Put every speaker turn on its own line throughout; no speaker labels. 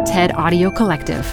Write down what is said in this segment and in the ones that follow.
TED Audio Collective.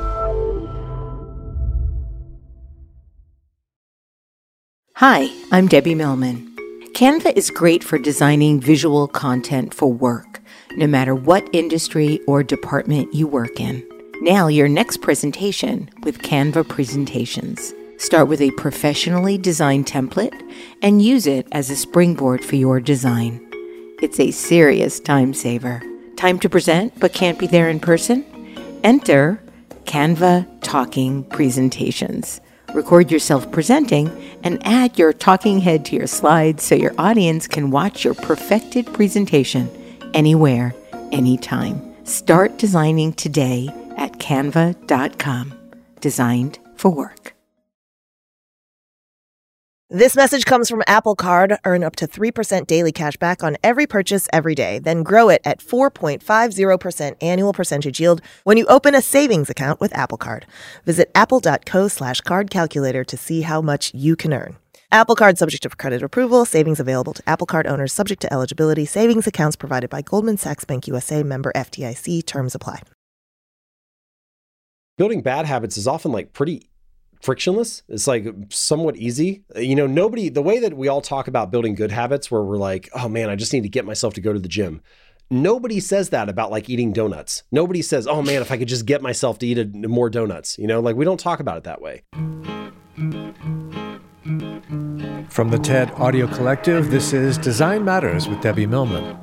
Hi, I'm Debbie Millman. Canva is great for designing visual content for work, no matter what industry or department you work in. Nail your next presentation with Canva Presentations. Start with a professionally designed template and use it as a springboard for your design. It's a serious time saver. Time to present but can't be there in person? Enter Canva Talking Presentations. Record yourself presenting and add your talking head to your slides so your audience can watch your perfected presentation anywhere, anytime. Start designing today at canva.com. Designed for work.
This message comes from Apple Card. Earn up to 3% daily cash back on every purchase every day. Then grow it at 4.50% annual percentage yield when you open a savings account with Apple Card. Visit apple.co/card calculator to see how much you can earn. Apple Card subject to credit approval. Savings available to Apple Card owners subject to eligibility. Savings accounts provided by Goldman Sachs Bank USA, member FDIC. Terms apply.
Building bad habits is often pretty frictionless. It's somewhat easy. The way that we all talk about building good habits where we're like, oh man, I just need to get myself to go to the gym. Nobody says that about eating donuts. Nobody says, oh man, if I could just get myself to eat more donuts, we don't talk about it that way.
From the TED Audio Collective, this is Design Matters with Debbie Millman.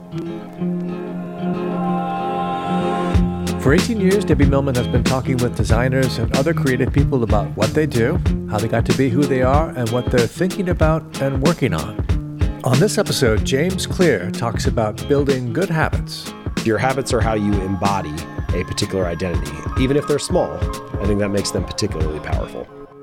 For 18 years, Debbie Millman has been talking with designers and other creative people about what they do, how they got to be who they are, and what they're thinking about and working on. On this episode, James Clear talks about building good habits.
Your habits are how you embody a particular identity. Even if they're small, I think that makes them particularly powerful.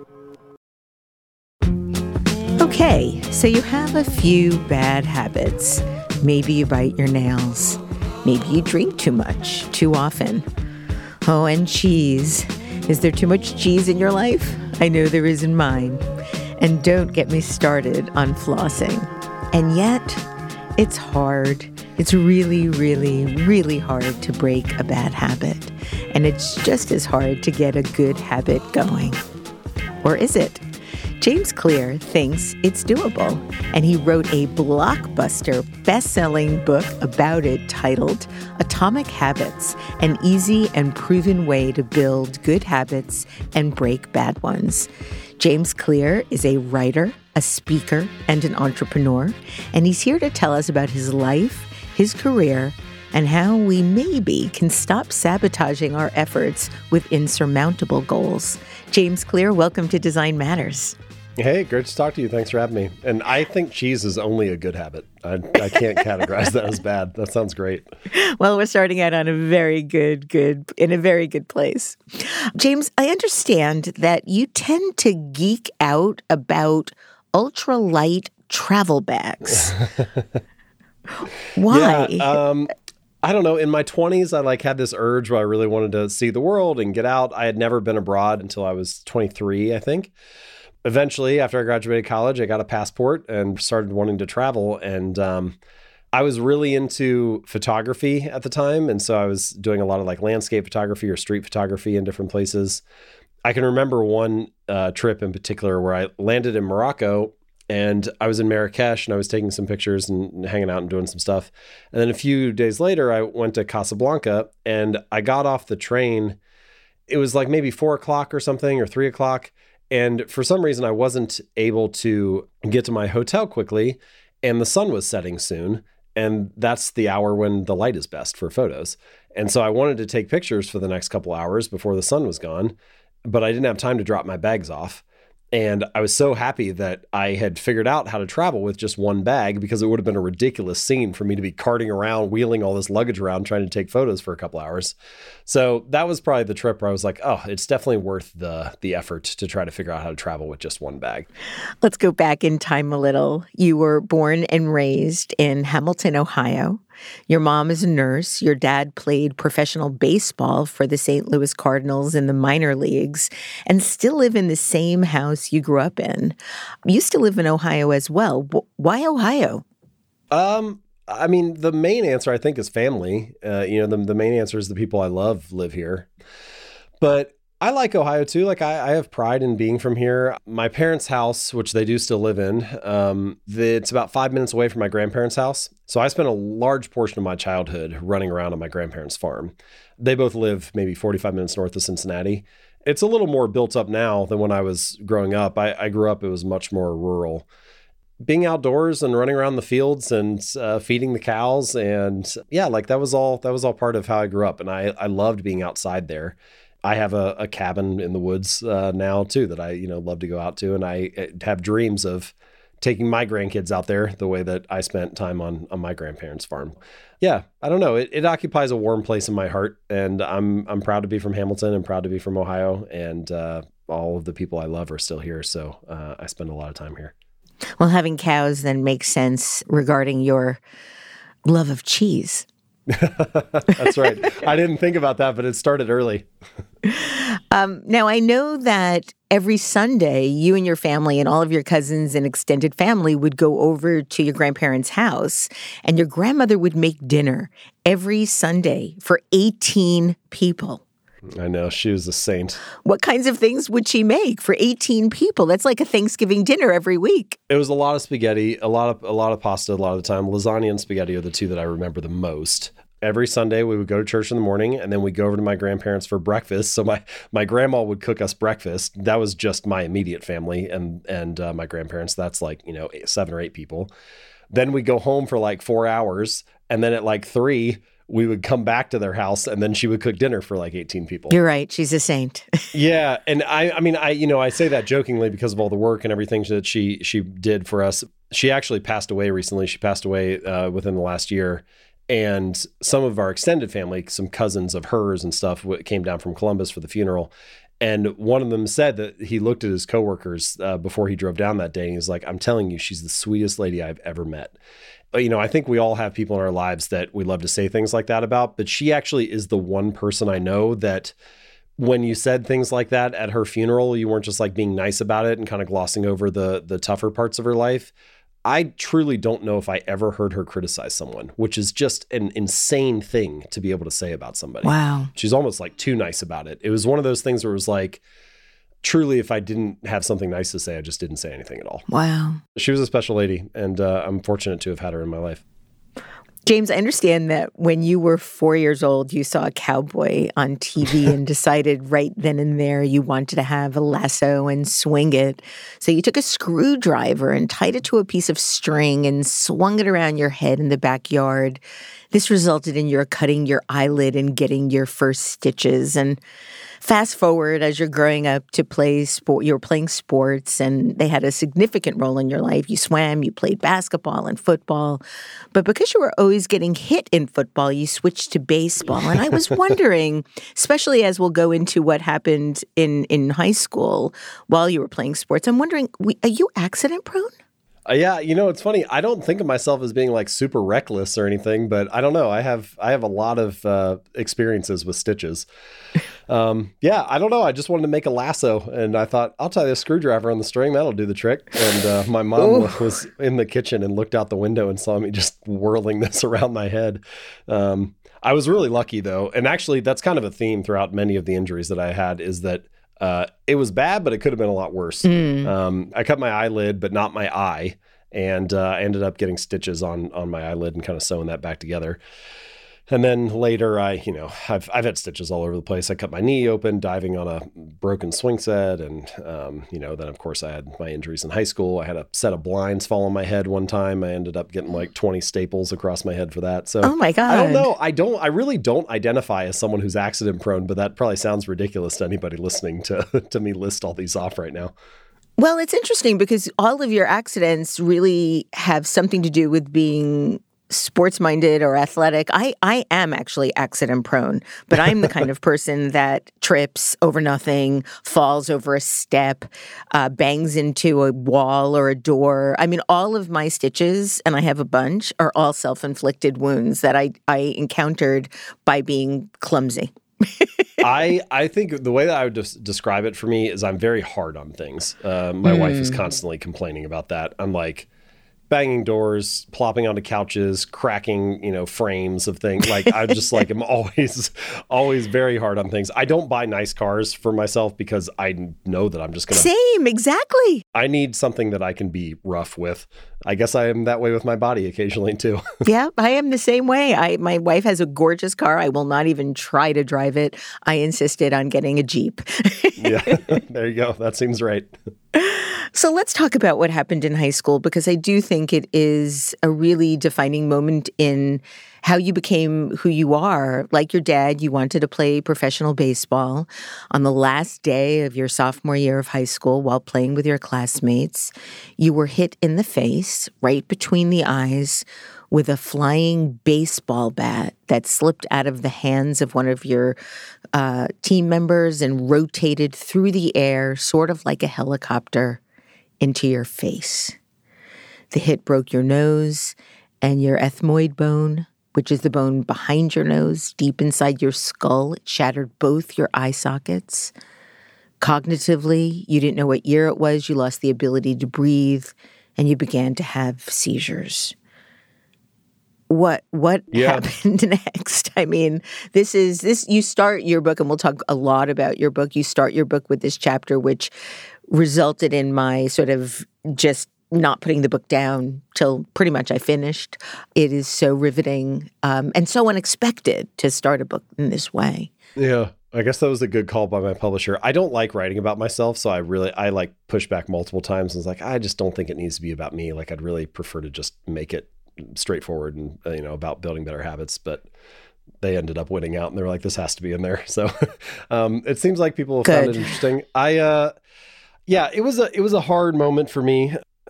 Okay, so you have a few bad habits. Maybe you bite your nails. Maybe you drink too much, too often. Oh, and cheese. Is there too much cheese in your life? I know there is in mine. And don't get me started on flossing. And yet, it's hard. It's really, really, really hard to break a bad habit. And it's just as hard to get a good habit going. Or is it? James Clear thinks it's doable, and he wrote a blockbuster, best-selling book about it titled Atomic Habits, an easy and proven way to build good habits and break bad ones. James Clear is a writer, a speaker, and an entrepreneur, and he's here to tell us about his life, his career, and how we maybe can stop sabotaging our efforts with insurmountable goals. James Clear, welcome to Design Matters.
Hey, great to talk to you. Thanks for having me. And I think cheese is only a good habit. I can't categorize that as bad. That sounds great.
Well, we're starting out on a very good place. James, I understand that you tend to geek out about ultralight travel bags. Why?
Yeah, I don't know. In my 20s, I had this urge where I really wanted to see the world and get out. I had never been abroad until I was 23, I think. Eventually, after I graduated college, I got a passport and started wanting to travel. And I was really into photography at the time. And so I was doing a lot of landscape photography or street photography in different places. I can remember one trip in particular where I landed in Morocco and I was in Marrakesh and I was taking some pictures and hanging out and doing some stuff. And then a few days later, I went to Casablanca and I got off the train. It was maybe 4 o'clock or something or 3 o'clock. And for some reason, I wasn't able to get to my hotel quickly, and the sun was setting soon. And that's the hour when the light is best for photos. And so I wanted to take pictures for the next couple hours before the sun was gone, but I didn't have time to drop my bags off. And I was so happy that I had figured out how to travel with just one bag, because it would have been a ridiculous scene for me to be carting around, wheeling all this luggage around, trying to take photos for a couple hours. So that was probably the trip where I was like, oh, it's definitely worth the effort to try to figure out how to travel with just one bag.
Let's go back in time a little. You were born and raised in Hamilton, Ohio. Your mom is a nurse. Your dad played professional baseball for the St. Louis Cardinals in the minor leagues and still live in the same house you grew up in. You still live in Ohio as well. Why Ohio?
I mean, the main answer, I think, is family. The main answer is the people I love live here. But I like Ohio too. Like I have pride in being from here. My parents' house, which they do still live in, it's about 5 minutes away from my grandparents' house. So I spent a large portion of my childhood running around on my grandparents' farm. They both live maybe 45 minutes north of Cincinnati. It's a little more built up now than when I was growing up. I grew up, it was much more rural. Being outdoors and running around the fields and feeding the cows. And yeah, like that was all part of how I grew up. And I loved being outside there. I have a cabin in the woods now too that I love to go out to, and I have dreams of taking my grandkids out there the way that I spent time on my grandparents' farm. Yeah, I don't know. It occupies a warm place in my heart, and I'm proud to be from Hamilton and proud to be from Ohio, and all of the people I love are still here, so I spend a lot of time here.
Well, having cows then makes sense regarding your love of cheese.
That's right. I didn't think about that, but it started early.
Now, I know that every Sunday, you and your family and all of your cousins and extended family would go over to your grandparents' house, and your grandmother would make dinner every Sunday for 18 people.
I know. She was a saint.
What kinds of things would she make for 18 people? That's like a Thanksgiving dinner every week.
It was a lot of spaghetti, a lot of pasta a lot of the time. Lasagna and spaghetti are the two that I remember the most. Every Sunday, we would go to church in the morning, and then we'd go over to my grandparents for breakfast. So my grandma would cook us breakfast. That was just my immediate family and my grandparents. That's like, 7 or 8 people. Then we'd go home for like 4 hours, and then at like 3, we would come back to their house, and then she would cook dinner for like 18 people.
You're right. She's a saint.
Yeah. And I say that jokingly because of all the work and everything that she did for us. She actually passed away recently. She passed away within the last year. And some of our extended family, some cousins of hers and stuff, came down from Columbus for the funeral. And one of them said that he looked at his coworkers before he drove down that day. And he was like, I'm telling you, she's the sweetest lady I've ever met. But, I think we all have people in our lives that we love to say things like that about. But she actually is the one person I know that when you said things like that at her funeral, you weren't just like being nice about it and kind of glossing over the tougher parts of her life. I truly don't know if I ever heard her criticize someone, which is just an insane thing to be able to say about somebody.
Wow. She's
almost like too nice about it. It was one of those things where it was like, truly, if I didn't have something nice to say, I just didn't say anything at all.
Wow.
She was a special lady, and I'm fortunate to have had her in my life.
James, I understand that when you were 4 years old, you saw a cowboy on TV and decided right then and there you wanted to have a lasso and swing it. So you took a screwdriver and tied it to a piece of string and swung it around your head in the backyard. This resulted in your cutting your eyelid and getting your first stitches. And fast forward as you're growing up to play sport, you were playing sports and they had a significant role in your life. You swam, you played basketball and football. But because you were always getting hit in football, you switched to baseball. And I was wondering, especially as we'll go into what happened in high school while you were playing sports, I'm wondering, are you accident prone?
Yeah, it's funny. I don't think of myself as being like super reckless or anything, but I don't know. I have a lot of experiences with stitches. Yeah, I don't know. I just wanted to make a lasso, and I thought I'll tie this screwdriver on the string. That'll do the trick. And my mom was in the kitchen and looked out the window and saw me just whirling this around my head. I was really lucky though, and actually that's kind of a theme throughout many of the injuries that I had is that. It was bad, but it could have been a lot worse. I cut my eyelid, but not my eye. And I ended up getting stitches on my eyelid and kind of sewing that back together. And then later, I've had stitches all over the place. I cut my knee open diving on a broken swing set. And, then of course I had my injuries in high school. I had a set of blinds fall on my head one time. I ended up getting like 20 staples across my head for that. So
oh my God.
I don't know. I really don't identify as someone who's accident prone, but that probably sounds ridiculous to anybody listening to me list all these off right now.
Well, it's interesting because all of your accidents really have something to do with being sports-minded or athletic. I am actually accident-prone, but I'm the kind of person that trips over nothing, falls over a step, bangs into a wall or a door. I mean, all of my stitches, and I have a bunch, are all self-inflicted wounds that I encountered by being clumsy.
I think the way that I would describe it for me is I'm very hard on things. My wife is constantly complaining about that. I'm like, banging doors, plopping onto couches, cracking, frames of things. Like I just like am always very hard on things. I don't buy nice cars for myself because I know that I'm just going to.
Same, exactly.
I need something that I can be rough with. I guess I am that way with my body occasionally too.
Yeah, I am the same way. My wife has a gorgeous car. I will not even try to drive it. I insisted on getting a Jeep.
Yeah, there you go. That seems right.
So let's talk about what happened in high school, because I do think it is a really defining moment in how you became who you are. Like your dad, you wanted to play professional baseball. On the last day of your sophomore year of high school, while playing with your classmates, you were hit in the face, right between the eyes, with a flying baseball bat that slipped out of the hands of one of your team members and rotated through the air, sort of like a helicopter, into your face. The hit broke your nose and your ethmoid bone, which is the bone behind your nose, deep inside your skull. It shattered both your eye sockets. Cognitively, you didn't know what year it was. You lost the ability to breathe, and you began to have seizures. What happened next? I mean, this you start your book, and we'll talk a lot about your book. You start your book with this chapter, which resulted in my sort of just not putting the book down till pretty much I finished. It is so riveting and so unexpected to start a book in this way.
Yeah. I guess that was a good call by my publisher. I don't like writing about myself, so I like pushed back multiple times and was like, I just don't think it needs to be about me. Like, I'd really prefer to just make it straightforward and about building better habits, but they ended up winning out and they were like, this has to be in there. So it seems like people have found it interesting. It was a hard moment for me.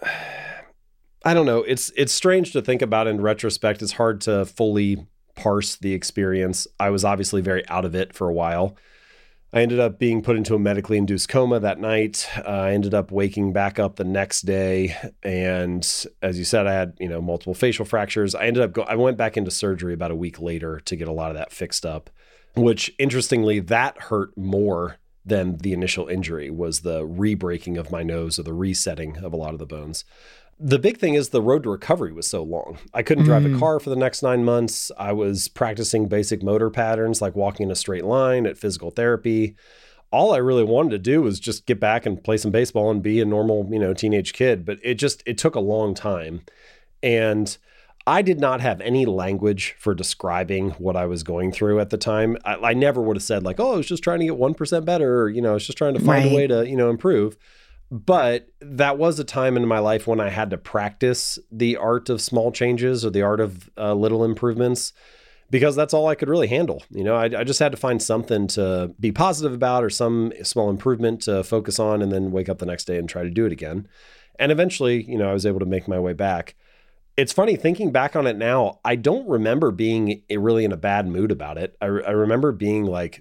I don't know. It's strange to think about in retrospect. It's hard to fully parse the experience. I was obviously very out of it for a while. I ended up being put into a medically induced coma that night. I ended up waking back up the next day. And as you said, I had, multiple facial fractures. I went back into surgery about a week later to get a lot of that fixed up, which interestingly, that hurt more than the initial injury, was the re-breaking of my nose or the resetting of a lot of the bones. The big thing is the road to recovery was so long. I couldn't drive a car for the next 9 months. I was practicing basic motor patterns like walking in a straight line at physical therapy. All I really wanted to do was just get back and play some baseball and be a normal, teenage kid. But it took a long time. And I did not have any language for describing what I was going through at the time. I never would have said like, oh, I was just trying to get 1% better, or, I was just trying to find a way to, improve. But that was a time in my life when I had to practice the art of small changes or the art of little improvements, because that's all I could really handle. I just had to find something to be positive about or some small improvement to focus on, and then wake up the next day and try to do it again. And eventually, I was able to make my way back. It's funny thinking back on it now. I don't remember being really in a bad mood about it. I remember being like,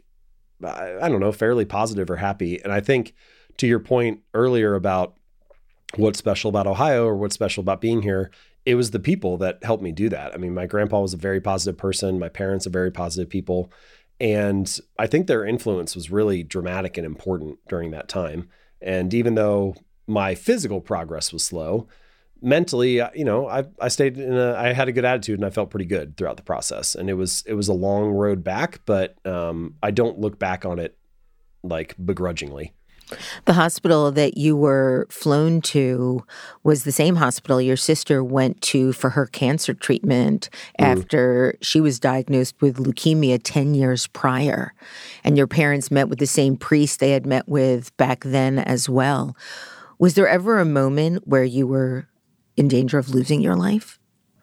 I don't know, fairly positive or happy. And I think to your point earlier about what's special about Ohio or what's special about being here, it was the people that helped me do that. I mean, my grandpa was a very positive person. My parents are very positive people. And I think their influence was really dramatic and important during that time. And even though my physical progress was slow, mentally, I stayed I had a good attitude and I felt pretty good throughout the process. And it was a long road back, but I don't look back on it like begrudgingly.
The hospital that you were flown to was the same hospital your sister went to for her cancer treatment after she was diagnosed with leukemia 10 years prior. And your parents met with the same priest they had met with back then as well. Was there ever a moment where you were in danger of losing your life?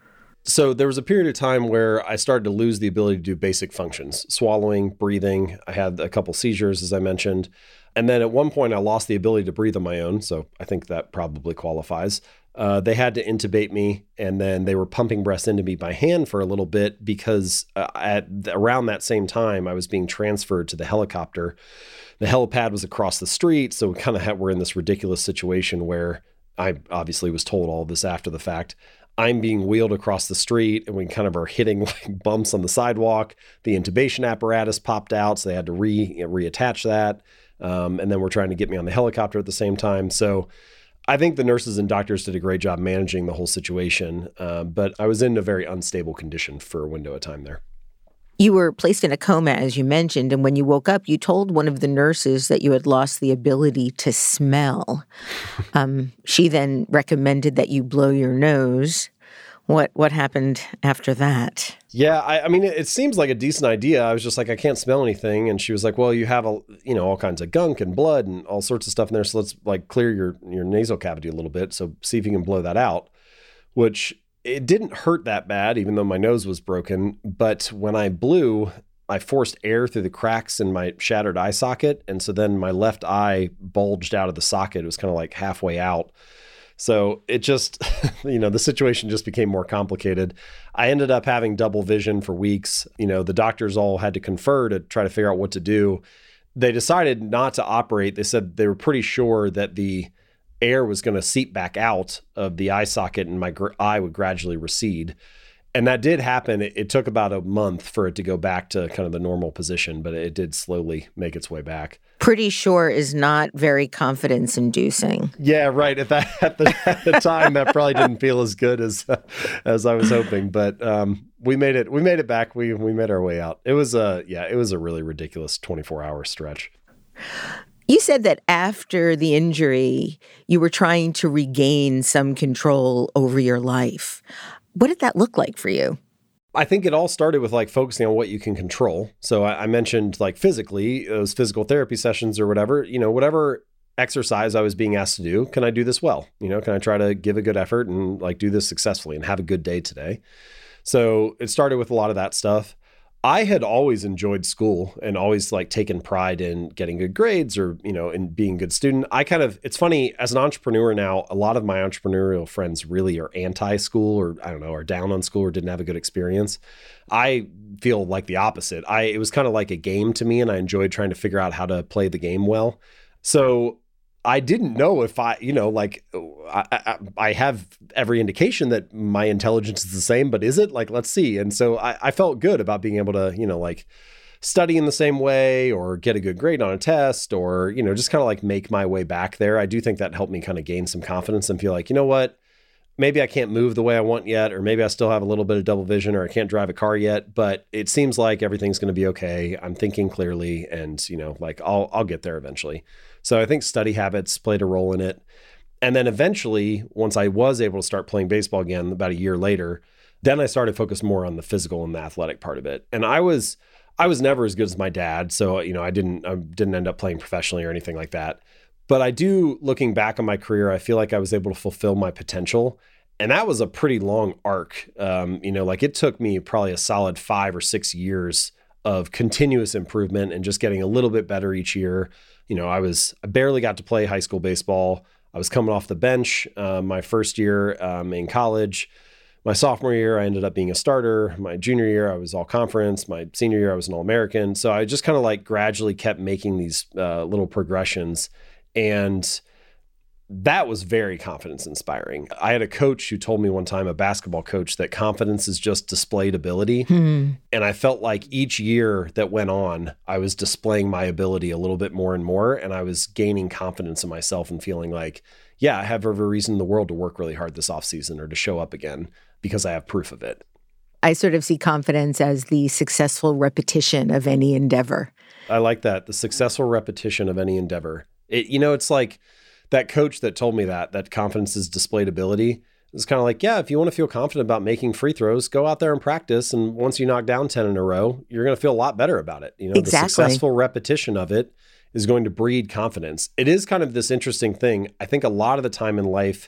So there was a period of time where I started to lose the ability to do basic functions, swallowing, breathing. I had a couple seizures, as I mentioned. And then at one point I lost the ability to breathe on my own. So I think that probably qualifies. They had to intubate me, and then they were pumping breaths into me by hand for a little bit because around that same time I was being transferred to the helicopter. The helipad was across the street. So we kind of were in this ridiculous situation where I obviously was told all of this after the fact. I'm being wheeled across the street and we kind of are hitting like bumps on the sidewalk. The intubation apparatus popped out, so they had to reattach that. And then we're trying to get me on the helicopter at the same time. So I think the nurses and doctors did a great job managing the whole situation, but I was in a very unstable condition for a window of time there.
You were placed in a coma, as you mentioned, and when you woke up, you told one of the nurses that you had lost the ability to smell. She then recommended that you blow your nose. What happened after that?
Yeah, I mean, it seems like a decent idea. I was just like, I can't smell anything. And she was like, well, you have all kinds of gunk and blood and all sorts of stuff in there. So let's like clear your nasal cavity a little bit. So see if you can blow that out, which it didn't hurt that bad, even though my nose was broken. But when I blew, I forced air through the cracks in my shattered eye socket. And so then my left eye bulged out of the socket. It was kind of like halfway out. So it just, the situation just became more complicated. I ended up having double vision for weeks. The doctors all had to confer to try to figure out what to do. They decided not to operate. They said they were pretty sure that the air was going to seep back out of the eye socket and my eye would gradually recede. And that did happen. It took about a month for it to go back to kind of the normal position, but it did slowly make its way back.
Pretty sure is not very confidence-inducing.
Yeah, right. At the time, that probably didn't feel as good as I was hoping. But we made it. We made it back. We made our way out. It was a really ridiculous 24-hour stretch.
You said that after the injury, you were trying to regain some control over your life. What did that look like for you?
I think it all started with like focusing on what you can control. So I mentioned like physically, those physical therapy sessions or whatever, whatever exercise I was being asked to do, can I do this well? Can I try to give a good effort and like do this successfully and have a good day today? So it started with a lot of that stuff. I had always enjoyed school and always like taken pride in getting good grades or, in being a good student. It's funny, as an entrepreneur now, a lot of my entrepreneurial friends really are anti-school or I don't know, are down on school or didn't have a good experience. I feel like the opposite. It was kind of like a game to me and I enjoyed trying to figure out how to play the game well. So I didn't know if I have every indication that my intelligence is the same, but is it? Like, let's see. And so I felt good about being able to, study in the same way or get a good grade on a test or, just kind of like make my way back there. I do think that helped me kind of gain some confidence and feel like, you know what, maybe I can't move the way I want yet, or maybe I still have a little bit of double vision or I can't drive a car yet, but it seems like everything's going to be okay. I'm thinking clearly and, I'll get there eventually. So I think study habits played a role in it. And then eventually, once I was able to start playing baseball again about a year later, then I started to focus more on the physical and the athletic part of it. And I was never as good as my dad. So, I didn't end up playing professionally or anything like that. But I do, looking back on my career, I feel like I was able to fulfill my potential. And that was a pretty long arc. It took me probably a solid 5 or 6 years of continuous improvement and just getting a little bit better each year. I barely got to play high school baseball. I was coming off the bench my first year in college. My sophomore year, I ended up being a starter. My junior year, I was all conference. My senior year, I was an All-American. So I just kind of like gradually kept making these little progressions. And that was very confidence inspiring. I had a coach who told me one time, a basketball coach, that confidence is just displayed ability. And I felt like each year that went on, I was displaying my ability a little bit more and more. And I was gaining confidence in myself and feeling like, yeah, I have every reason in the world to work really hard this offseason or to show up again because I have proof of it.
I sort of see confidence as the successful repetition of any endeavor.
I like that. The successful repetition of any endeavor. It's like, that coach that told me that confidence is displayed ability is kind of like, yeah, if you want to feel confident about making free throws, go out there and practice. And once you knock down 10 in a row, you're going to feel a lot better about it.
Exactly.
The successful repetition of it is going to breed confidence. It is kind of this interesting thing. I think a lot of the time in life,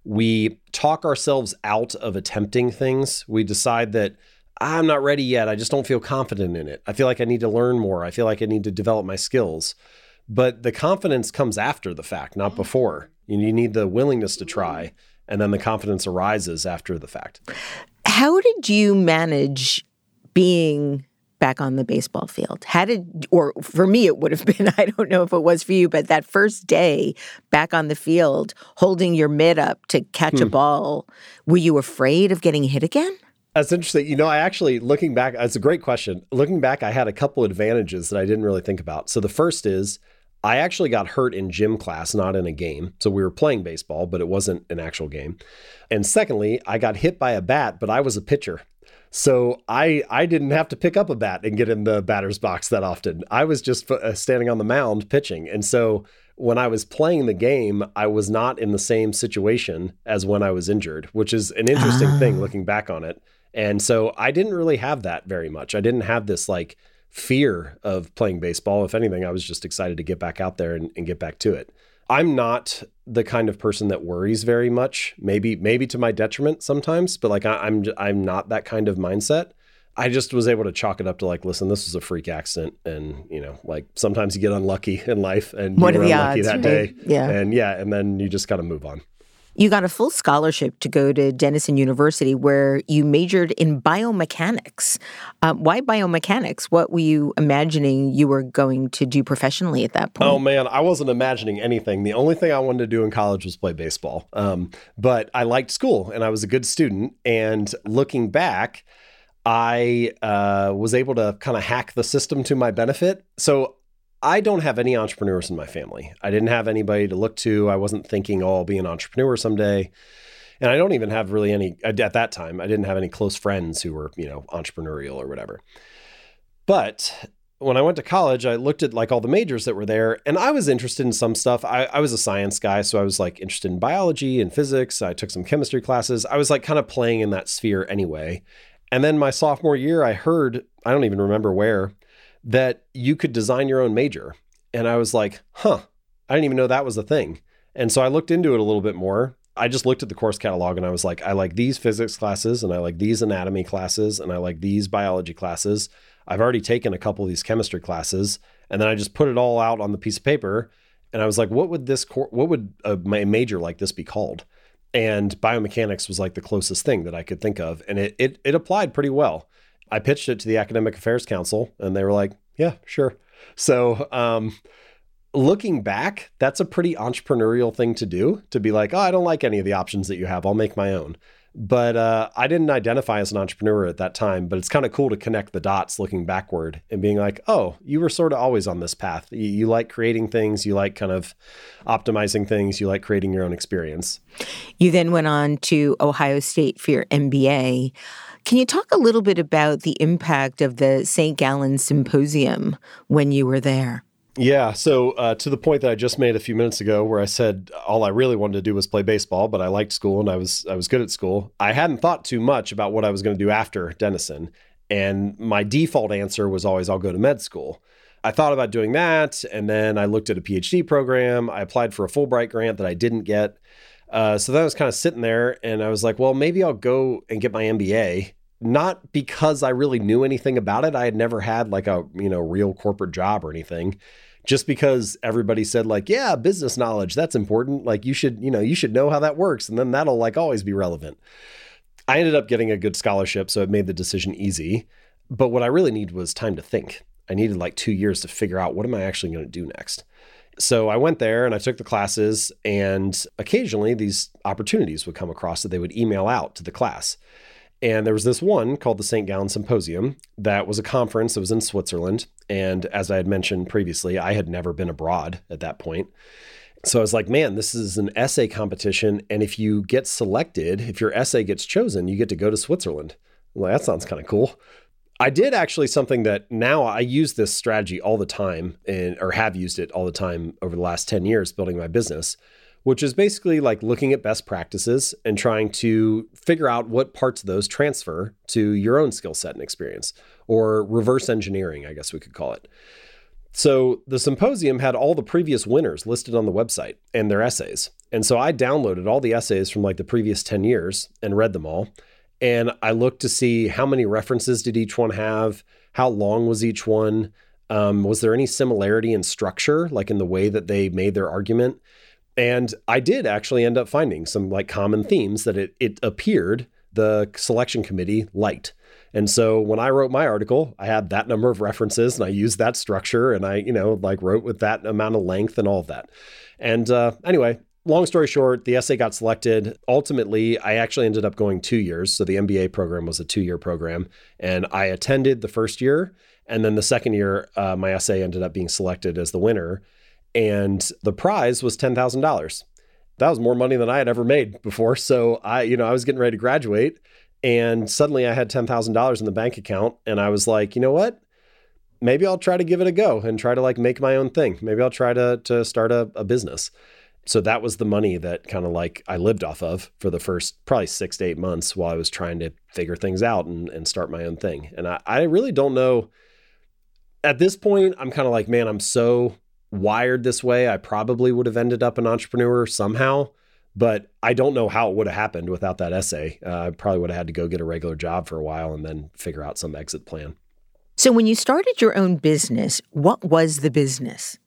we talk ourselves out of attempting things. We decide that I'm not ready yet. I just don't feel confident in it. I feel like I need to learn more. I feel like I need to develop my skills. But the confidence comes after the fact, not before. You need the willingness to try, and then the confidence arises after the fact.
How did you manage being back on the baseball field? Or for me, it would have been, I don't know if it was for you, but that first day back on the field, holding your mitt up to catch a ball, were you afraid of getting hit again?
That's interesting. I actually, looking back, it's a great question. Looking back, I had a couple advantages that I didn't really think about. So the first is, I actually got hurt in gym class, not in a game. So we were playing baseball, but it wasn't an actual game. And secondly, I got hit by a bat, but I was a pitcher. So I didn't have to pick up a bat and get in the batter's box that often. I was just standing on the mound pitching. And so when I was playing the game, I was not in the same situation as when I was injured, which is an interesting thing looking back on it. And so I didn't really have that very much. I didn't have this like fear of playing baseball. If anything, I was just excited to get back out there and get back to it. I'm not the kind of person that worries very much, maybe to my detriment sometimes, but like I'm not that kind of mindset. I just was able to chalk it up to like, listen, this was a freak accident. And, you know, like sometimes you get unlucky in life and
what
you
are
were
the
unlucky
odds,
that
right?
day.
Yeah.
And then you just got to move on.
You got a full scholarship to go to Denison University where you majored in biomechanics. Why biomechanics? What were you imagining you were going to do professionally at that point?
Oh, man, I wasn't imagining anything. The only thing I wanted to do in college was play baseball. But I liked school and I was a good student. And looking back, I was able to kind of hack the system to my benefit. So I don't have any entrepreneurs in my family. I didn't have anybody to look to. I wasn't thinking, oh, I'll be an entrepreneur someday. And I don't even have really any, at that time, I didn't have any close friends who were, you know, entrepreneurial or whatever. But when I went to college, I looked at like all the majors that were there and I was interested in some stuff. I was a science guy. So I was like interested in biology and physics. I took some chemistry classes. I was like kind of playing in that sphere anyway. And then my sophomore year, I heard, I don't even remember where, that you could design your own major. And I was like, I didn't even know that was a thing. And so I looked into it a little bit more. I just looked at the course catalog and I was like, I like these physics classes and I like these anatomy classes and I like these biology classes. I've already taken a couple of these chemistry classes. And then I just put it all out on the piece of paper. And I was like, what would a major like this be called? And biomechanics was like the closest thing that I could think of. And it applied pretty well. I pitched it to the Academic Affairs Council and they were like, yeah, sure. So looking back, that's a pretty entrepreneurial thing to do, to be like, oh, I don't like any of the options that you have. I'll make my own. But I didn't identify as an entrepreneur at that time, but it's kind of cool to connect the dots looking backward and being like, oh, you were sort of always on this path. You like creating things. You like kind of optimizing things. You like creating your own experience.
You then went on to Ohio State for your MBA. Can you talk a little bit about the impact of the St. Gallen Symposium when you were there?
Yeah. So to the point that I just made a few minutes ago where I said all I really wanted to do was play baseball, but I liked school and I was good at school. I hadn't thought too much about what I was going to do after Denison. And my default answer was always, I'll go to med school. I thought about doing that. And then I looked at a PhD program. I applied for a Fulbright grant that I didn't get. So then I was kind of sitting there and I was like, well, maybe I'll go and get my MBA. Not because I really knew anything about it. I had never had like a, real corporate job or anything. Just because everybody said like, yeah, business knowledge, that's important. Like you should know how that works. And then that'll like always be relevant. I ended up getting a good scholarship, so it made the decision easy. But what I really needed was time to think. I needed like 2 years to figure out what am I actually going to do next. So I went there and I took the classes, and occasionally these opportunities would come across that they would email out to the class. And there was this one called the St. Gallen Symposium that was a conference that was in Switzerland. And as I had mentioned previously, I had never been abroad at that point. So I was like, man, this is an essay competition. And if you get selected, if your essay gets chosen, you get to go to Switzerland. I'm like, that sounds kind of cool. I did actually something that now I use this strategy all the time or have used it all the time over the last 10 years building my business, which is basically like looking at best practices and trying to figure out what parts of those transfer to your own skill set and experience, or reverse engineering, I guess we could call it. So the symposium had all the previous winners listed on the website and their essays. And so I downloaded all the essays from like the previous 10 years and read them all. And I looked to see how many references did each one have, how long was each one, was there any similarity in structure, like in the way that they made their argument? And I did actually end up finding some like common themes that it appeared the selection committee liked. And so when I wrote my article, I had that number of references and I used that structure and I, wrote with that amount of length and all of that. And anyway, long story short, the essay got selected. Ultimately, I actually ended up going 2 years. So the MBA program was a 2-year program and I attended the first year. And then the second year, my essay ended up being selected as the winner. And the prize was $10,000. That was more money than I had ever made before. So I was getting ready to graduate, and suddenly I had $10,000 in the bank account. And I was like, you know what? Maybe I'll try to give it a go and try to like make my own thing. Maybe I'll try to start a business. So that was the money that kind of like I lived off of for the first probably 6 to 8 months while I was trying to figure things out and start my own thing. And I really don't know. At this point, I'm kind of like, man, I'm so wired this way. I probably would have ended up an entrepreneur somehow, but I don't know how it would have happened without that essay. I probably would have had to go get a regular job for a while and then figure out some exit plan.
So when you started your own business, what was the business?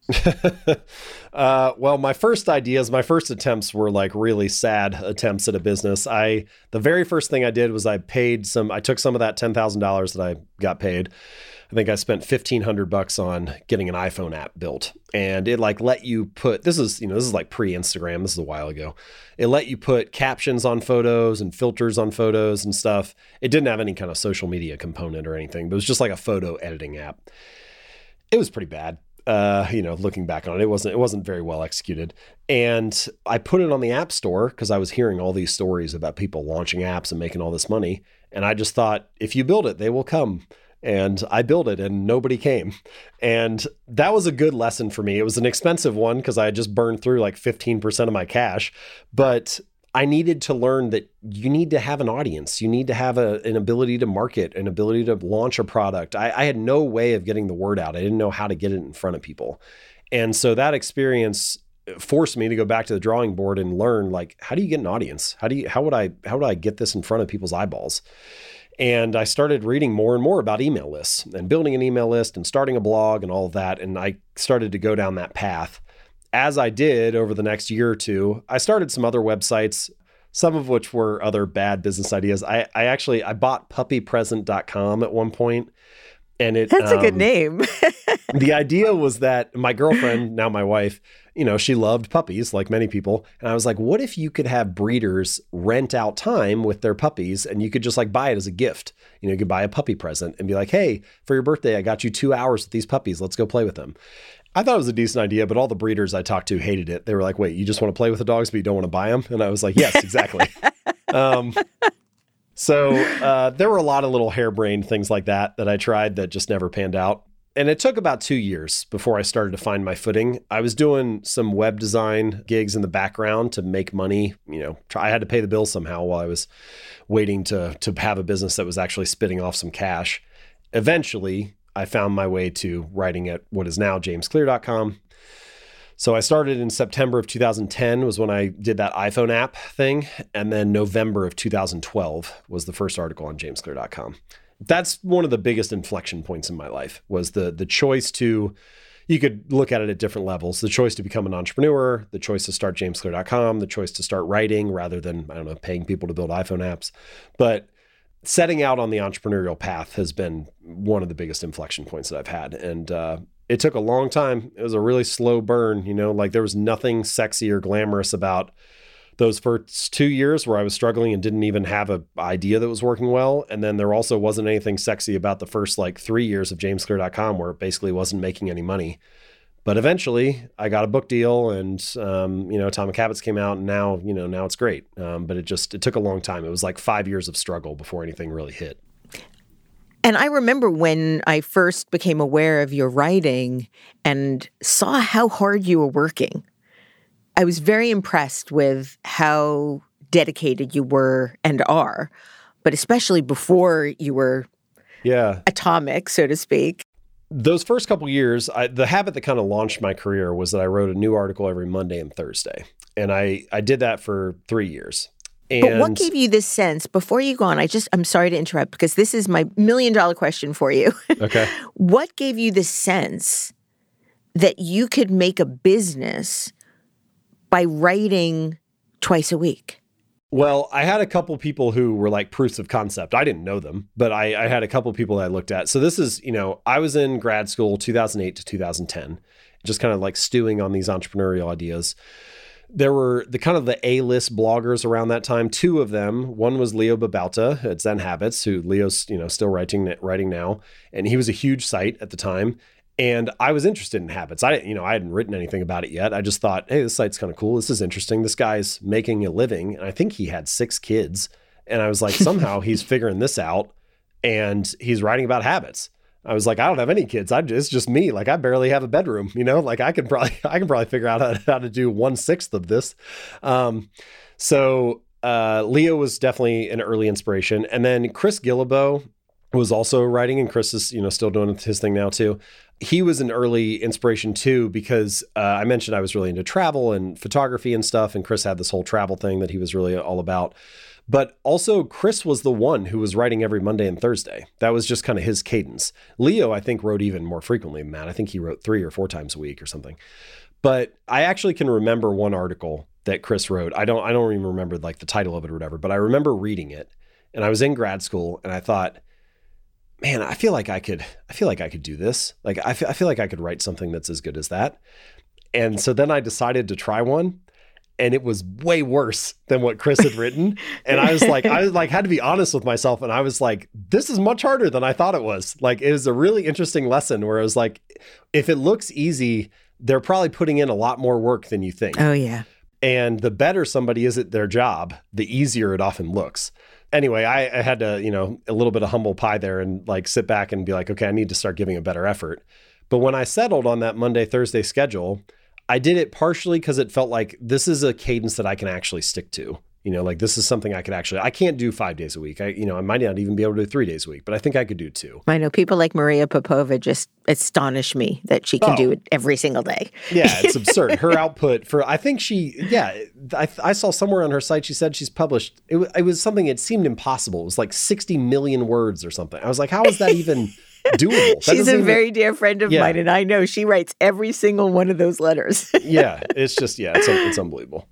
Well, my first attempts were like really sad attempts at a business. The very first thing I did was I took some of that $10,000 that I got paid. I think I spent $1,500 on getting an iPhone app built, and it like let you put, this is like pre-Instagram. This is a while ago. It let you put captions on photos and filters on photos and stuff. It didn't have any kind of social media component or anything, but it was just like a photo editing app. It was pretty bad. Looking back on it, it wasn't very well executed. And I put it on the App Store because I was hearing all these stories about people launching apps and making all this money. And I just thought, if you build it, they will come. And I built it and nobody came. And that was a good lesson for me. It was an expensive one because I had just burned through like 15% of my cash, but I needed to learn that you need to have an audience. You need to have an ability to market, an ability to launch a product. I had no way of getting the word out. I didn't know how to get it in front of people. And so that experience forced me to go back to the drawing board and learn, like, how do you get an audience? How would I get this in front of people's eyeballs? And I started reading more and more about email lists and building an email list and starting a blog and all of that. And I started to go down that path. As I did over the next year or two, I started some other websites, some of which were other bad business ideas. I bought puppypresent.com at one point. And
that's a good name.
The idea was that my girlfriend, now my wife, she loved puppies like many people. And I was like, what if you could have breeders rent out time with their puppies and you could just like buy it as a gift? You could buy a puppy present and be like, hey, for your birthday, I got you 2 hours with these puppies. Let's go play with them. I thought it was a decent idea, but all the breeders I talked to hated it. They were like, wait, you just want to play with the dogs, but you don't want to buy them? And I was like, yes, exactly. So there were a lot of little harebrained things like that I tried that just never panned out. And it took about 2 years before I started to find my footing. I was doing some web design gigs in the background to make money. I had to pay the bills somehow while I was waiting to have a business that was actually spitting off some cash. Eventually, I found my way to writing at what is now jamesclear.com. So I started in September of 2010 was when I did that iPhone app thing. And then November of 2012 was the first article on jamesclear.com. That's one of the biggest inflection points in my life was the choice to, you could look at it at different levels, the choice to become an entrepreneur, the choice to start jamesclear.com, the choice to start writing rather than, paying people to build iPhone apps. But setting out on the entrepreneurial path has been one of the biggest inflection points that I've had. And it took a long time. It was a really slow burn, like there was nothing sexy or glamorous about those first 2 years where I was struggling and didn't even have an idea that was working well. And then there also wasn't anything sexy about the first 3 years of jamesclear.com where it basically wasn't making any money. But eventually I got a book deal and, Atomic Habits came out and now it's great. But it took a long time. It was like 5 years of struggle before anything really hit.
And I remember when I first became aware of your writing and saw how hard you were working. I was very impressed with how dedicated you were and are, but especially before you were atomic, so to speak.
Those first couple of years, the habit that kind of launched my career was that I wrote a new article every Monday and Thursday. And I did that for 3 years. And
but what gave you this sense, before you go on, I'm sorry to interrupt because this is my $1 million question for you.
Okay.
What gave you the sense that you could make a business by writing twice a week?
Well, I had a couple people who were like proofs of concept. I didn't know them, but I had a couple people that I looked at. So this is, I was in grad school 2008 to 2010, just kind of like stewing on these entrepreneurial ideas. There were the A-list bloggers around that time. Two of them, one was Leo Babauta at Zen Habits, who Leo's, still writing now. And he was a huge site at the time. And I was interested in habits. I hadn't written anything about it yet. I just thought, hey, this site's kind of cool. This is interesting. This guy's making a living. And I think he had 6 kids. And I was like, somehow he's figuring this out and he's writing about habits. I was like, I don't have any kids. It's just me. Like I barely have a bedroom, like I can probably figure out how to do 1/6 of this. So Leo was definitely an early inspiration. And then Chris Guillebeau was also writing, and Chris is, still doing his thing now too. He was an early inspiration too, because I mentioned I was really into travel and photography and stuff. And Chris had this whole travel thing that he was really all about. But also Chris was the one who was writing every Monday and Thursday. That was just kind of his cadence. Leo, I think, wrote even more frequently than that. I think he wrote 3 or 4 times a week or something. But I actually can remember one article that Chris wrote. I don't even remember like the title of it or whatever, but I remember reading it. And I was in grad school and I thought, man, I feel like I could do this. Like I feel like I could write something that's as good as that. And so then I decided to try one. And it was way worse than what Chris had written. And I was like, had to be honest with myself. And I was like, this is much harder than I thought it was. Like, it was a really interesting lesson where I was like, if it looks easy, they're probably putting in a lot more work than you think.
Oh, yeah.
And the better somebody is at their job, the easier it often looks. Anyway, I had to, a little bit of humble pie there and like sit back and be like, okay, I need to start giving a better effort. But when I settled on that Monday, Thursday schedule, I did it partially because it felt like this is a cadence that I can actually stick to. Like this is something I can't do 5 days a week. I might not even be able to do 3 days a week, but I think I could do 2.
I know people like Maria Popova just astonish me that she can do it every single day.
Yeah, it's absurd. Her output I saw somewhere on her site, she said she's published, it was something, it seemed impossible. It was like 60 million words or something. I was like, how is that even doable?
She's a very dear friend of mine, and I know she writes every single one of those letters.
Yeah, it's just, it's unbelievable.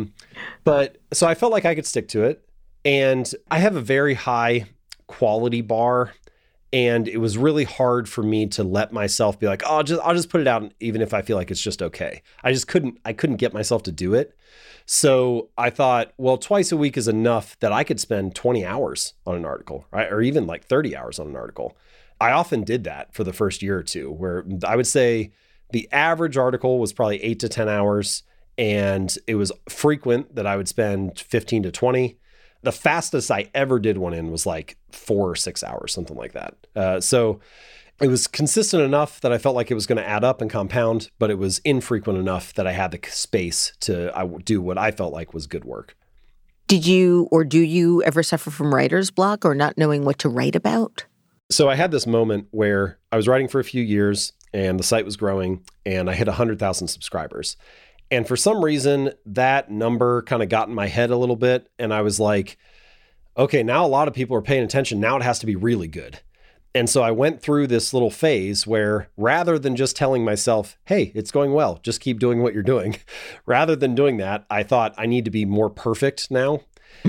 But so I felt like I could stick to it, and I have a very high quality bar, and it was really hard for me to let myself be like, oh, I'll just put it out, even if I feel like it's just okay. I couldn't get myself to do it. So I thought, well, twice a week is enough that I could spend 20 hours on an article, right? Or even like 30 hours on an article. I often did that for the first year or two, where I would say the average article was probably 8 to 10 hours. And it was frequent that I would spend 15 to 20. The fastest I ever did one in was like 4 or 6 hours, something like that. So it was consistent enough that I felt like it was going to add up and compound, but it was infrequent enough that I had the space to do what I felt like was good work.
Did you or do you ever suffer from writer's block or not knowing what to write about?
So I had this moment where I was writing for a few years and the site was growing and I hit 100,000 subscribers. And for some reason, that number kind of got in my head a little bit. And I was like, okay, now a lot of people are paying attention. Now it has to be really good. And so I went through this little phase where rather than just telling myself, hey, it's going well, just keep doing what you're doing. Rather than doing that, I thought I need to be more perfect now.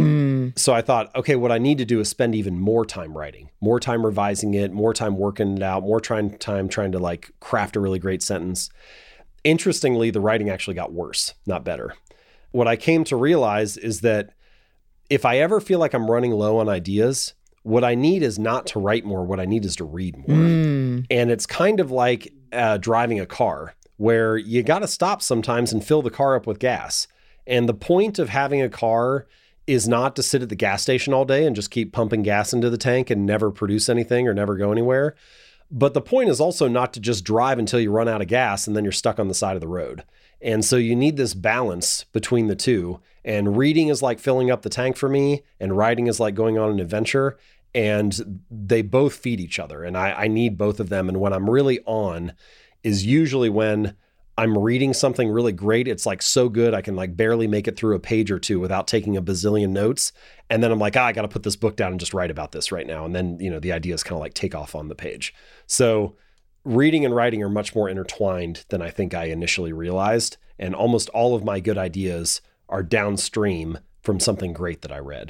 So I thought, okay, what I need to do is spend even more time writing, more time revising it, more time working it out, more time trying to like craft a really great sentence. Interestingly, the writing actually got worse, not better. What I came to realize is that if I ever feel like I'm running low on ideas, what I need is not to write more. What I need is to read more. And it's kind of like driving a car where you got to stop sometimes and fill the car up with gas. And the point of having a car is not to sit at the gas station all day and just keep pumping gas into the tank and never produce anything or never go anywhere. But the point is also not to just drive until you run out of gas and then you're stuck on the side of the road. And so you need this balance between the two. And reading is like filling up the tank for me, and writing is like going on an adventure. And they both feed each other. And I need both of them. And when I'm really on is usually when I'm reading something really great. It's like so good, I can like barely make it through a page or two without taking a bazillion notes. And then I'm like, I got to put this book down and just write about this right now. And then, the ideas kind of like take off on the page. So reading and writing are much more intertwined than I think I initially realized. And almost all of my good ideas are downstream from something great that I read.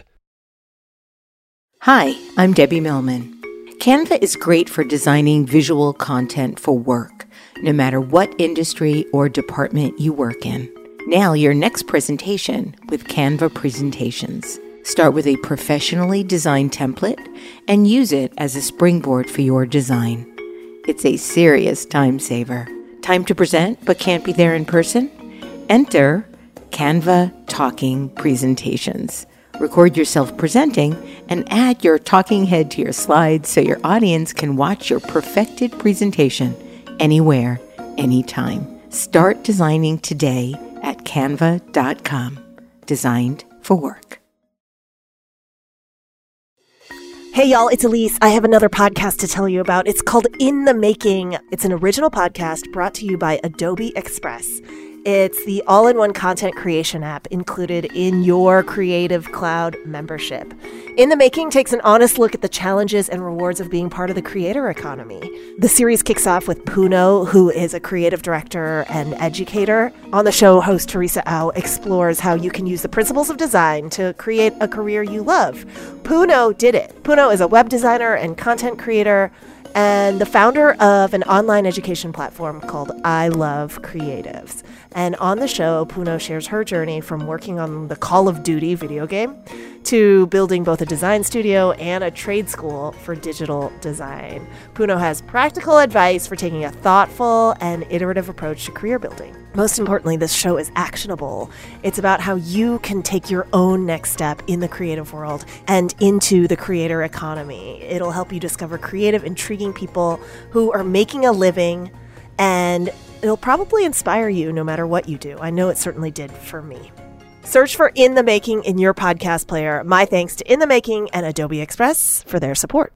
Hi, I'm Debbie Millman. Canva is great for designing visual content for work, no matter what industry or department you work in. Now your next presentation with Canva Presentations. Start with a professionally designed template and use it as a springboard for your design. It's a serious time saver. Time to present, but can't be there in person? Enter Canva Talking Presentations. Record yourself presenting and add your talking head to your slides so your audience can watch your perfected presentation anywhere, anytime. Start designing today at canva.com. Designed for work.
Hey y'all, it's Elise. I have another podcast to tell you about. It's called In the Making. It's an original podcast brought to you by Adobe Express. It's the all-in-one content creation app included in your Creative Cloud membership. In the Making takes an honest look at the challenges and rewards of being part of the creator economy. The series kicks off with Puno, who is a creative director and educator. On the show, host Teresa Au explores how you can use the principles of design to create a career you love. Puno did it. Puno is a web designer and content creator and the founder of an online education platform called I Love Creatives. And on the show, Puno shares her journey from working on the Call of Duty video game to building both a design studio and a trade school for digital design. Puno has practical advice for taking a thoughtful and iterative approach to career building. Most importantly, this show is actionable. It's about how you can take your own next step in the creative world and into the creator economy. It'll help you discover creative, intriguing people who are making a living, and it'll probably inspire you no matter what you do. I know it certainly did for me. Search for In the Making in your podcast player. My thanks to In the Making and Adobe Express for their support.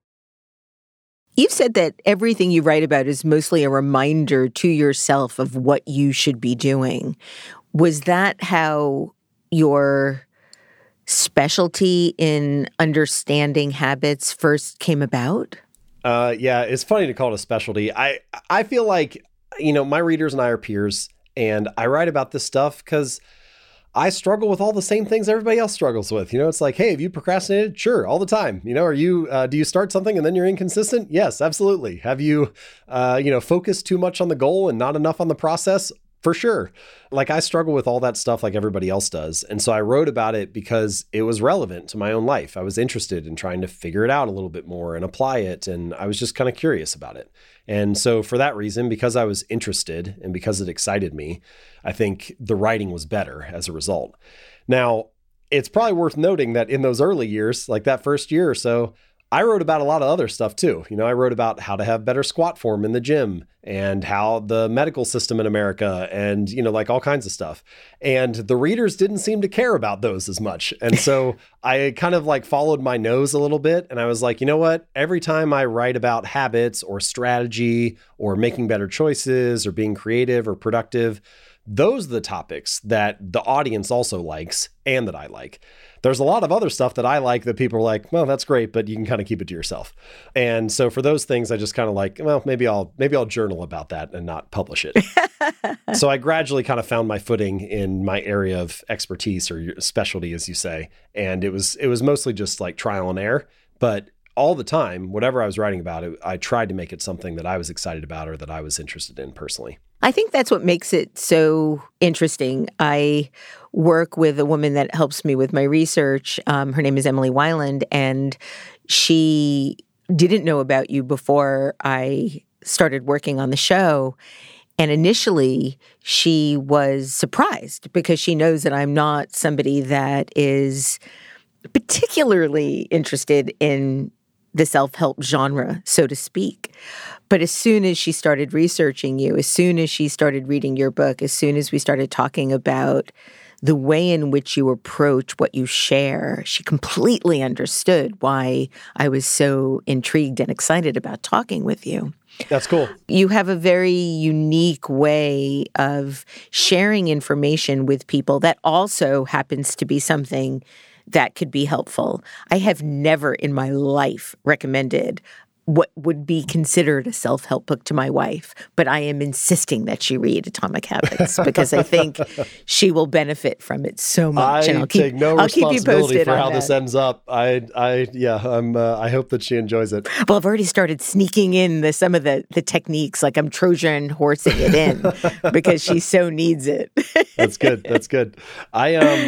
You've said that everything you write about is mostly a reminder to yourself of what you should be doing. Was that how your specialty in understanding habits first came about?
Yeah, it's funny to call it a specialty. I feel like, my readers and I are peers, and I write about this stuff because I struggle with all the same things everybody else struggles with. It's like, hey, have you procrastinated? Sure, all the time. Are you, do you start something and then you're inconsistent? Yes, absolutely. Have you, focused too much on the goal and not enough on the process? For sure. Like, I struggle with all that stuff like everybody else does. And so I wrote about it because it was relevant to my own life. I was interested in trying to figure it out a little bit more and apply it. And I was just kind of curious about it. And so for that reason, because I was interested and because it excited me, I think the writing was better as a result. Now, it's probably worth noting that in those early years, like that first year or so, I wrote about a lot of other stuff too. I wrote about how to have better squat form in the gym and how the medical system in America and, like all kinds of stuff. And the readers didn't seem to care about those as much. And so I kind of like followed my nose a little bit. And I was like, you know what? Every time I write about habits or strategy or making better choices or being creative or productive, those are the topics that the audience also likes and that I like. There's a lot of other stuff that I like that people are like, well, that's great, but you can kind of keep it to yourself. And so for those things, I just kind of like, well, maybe I'll journal about that and not publish it. So I gradually kind of found my footing in my area of expertise or your specialty, as you say. And it was mostly just like trial and error, but all the time, whatever I was writing about, I tried to make it something that I was excited about or that I was interested in personally.
I think that's what makes it so interesting. I work with a woman that helps me with my research. Her name is Emily Weiland, and she didn't know about you before I started working on the show. And initially, she was surprised because she knows that I'm not somebody that is particularly interested in the self-help genre, so to speak. But as soon as she started researching you, as soon as she started reading your book, as soon as we started talking about the way in which you approach what you share, she completely understood why I was so intrigued and excited about talking with you.
That's cool.
You have a very unique way of sharing information with people that also happens to be something that could be helpful. I have never in my life recommended what would be considered a self-help book to my wife, but I am insisting that she read Atomic Habits because I think she will benefit from it so much.
I take no responsibility for how this ends up. I hope that she enjoys it.
Well, I've already started sneaking in some of the techniques, like I'm Trojan horsing it in because she so needs it.
That's good. That's good.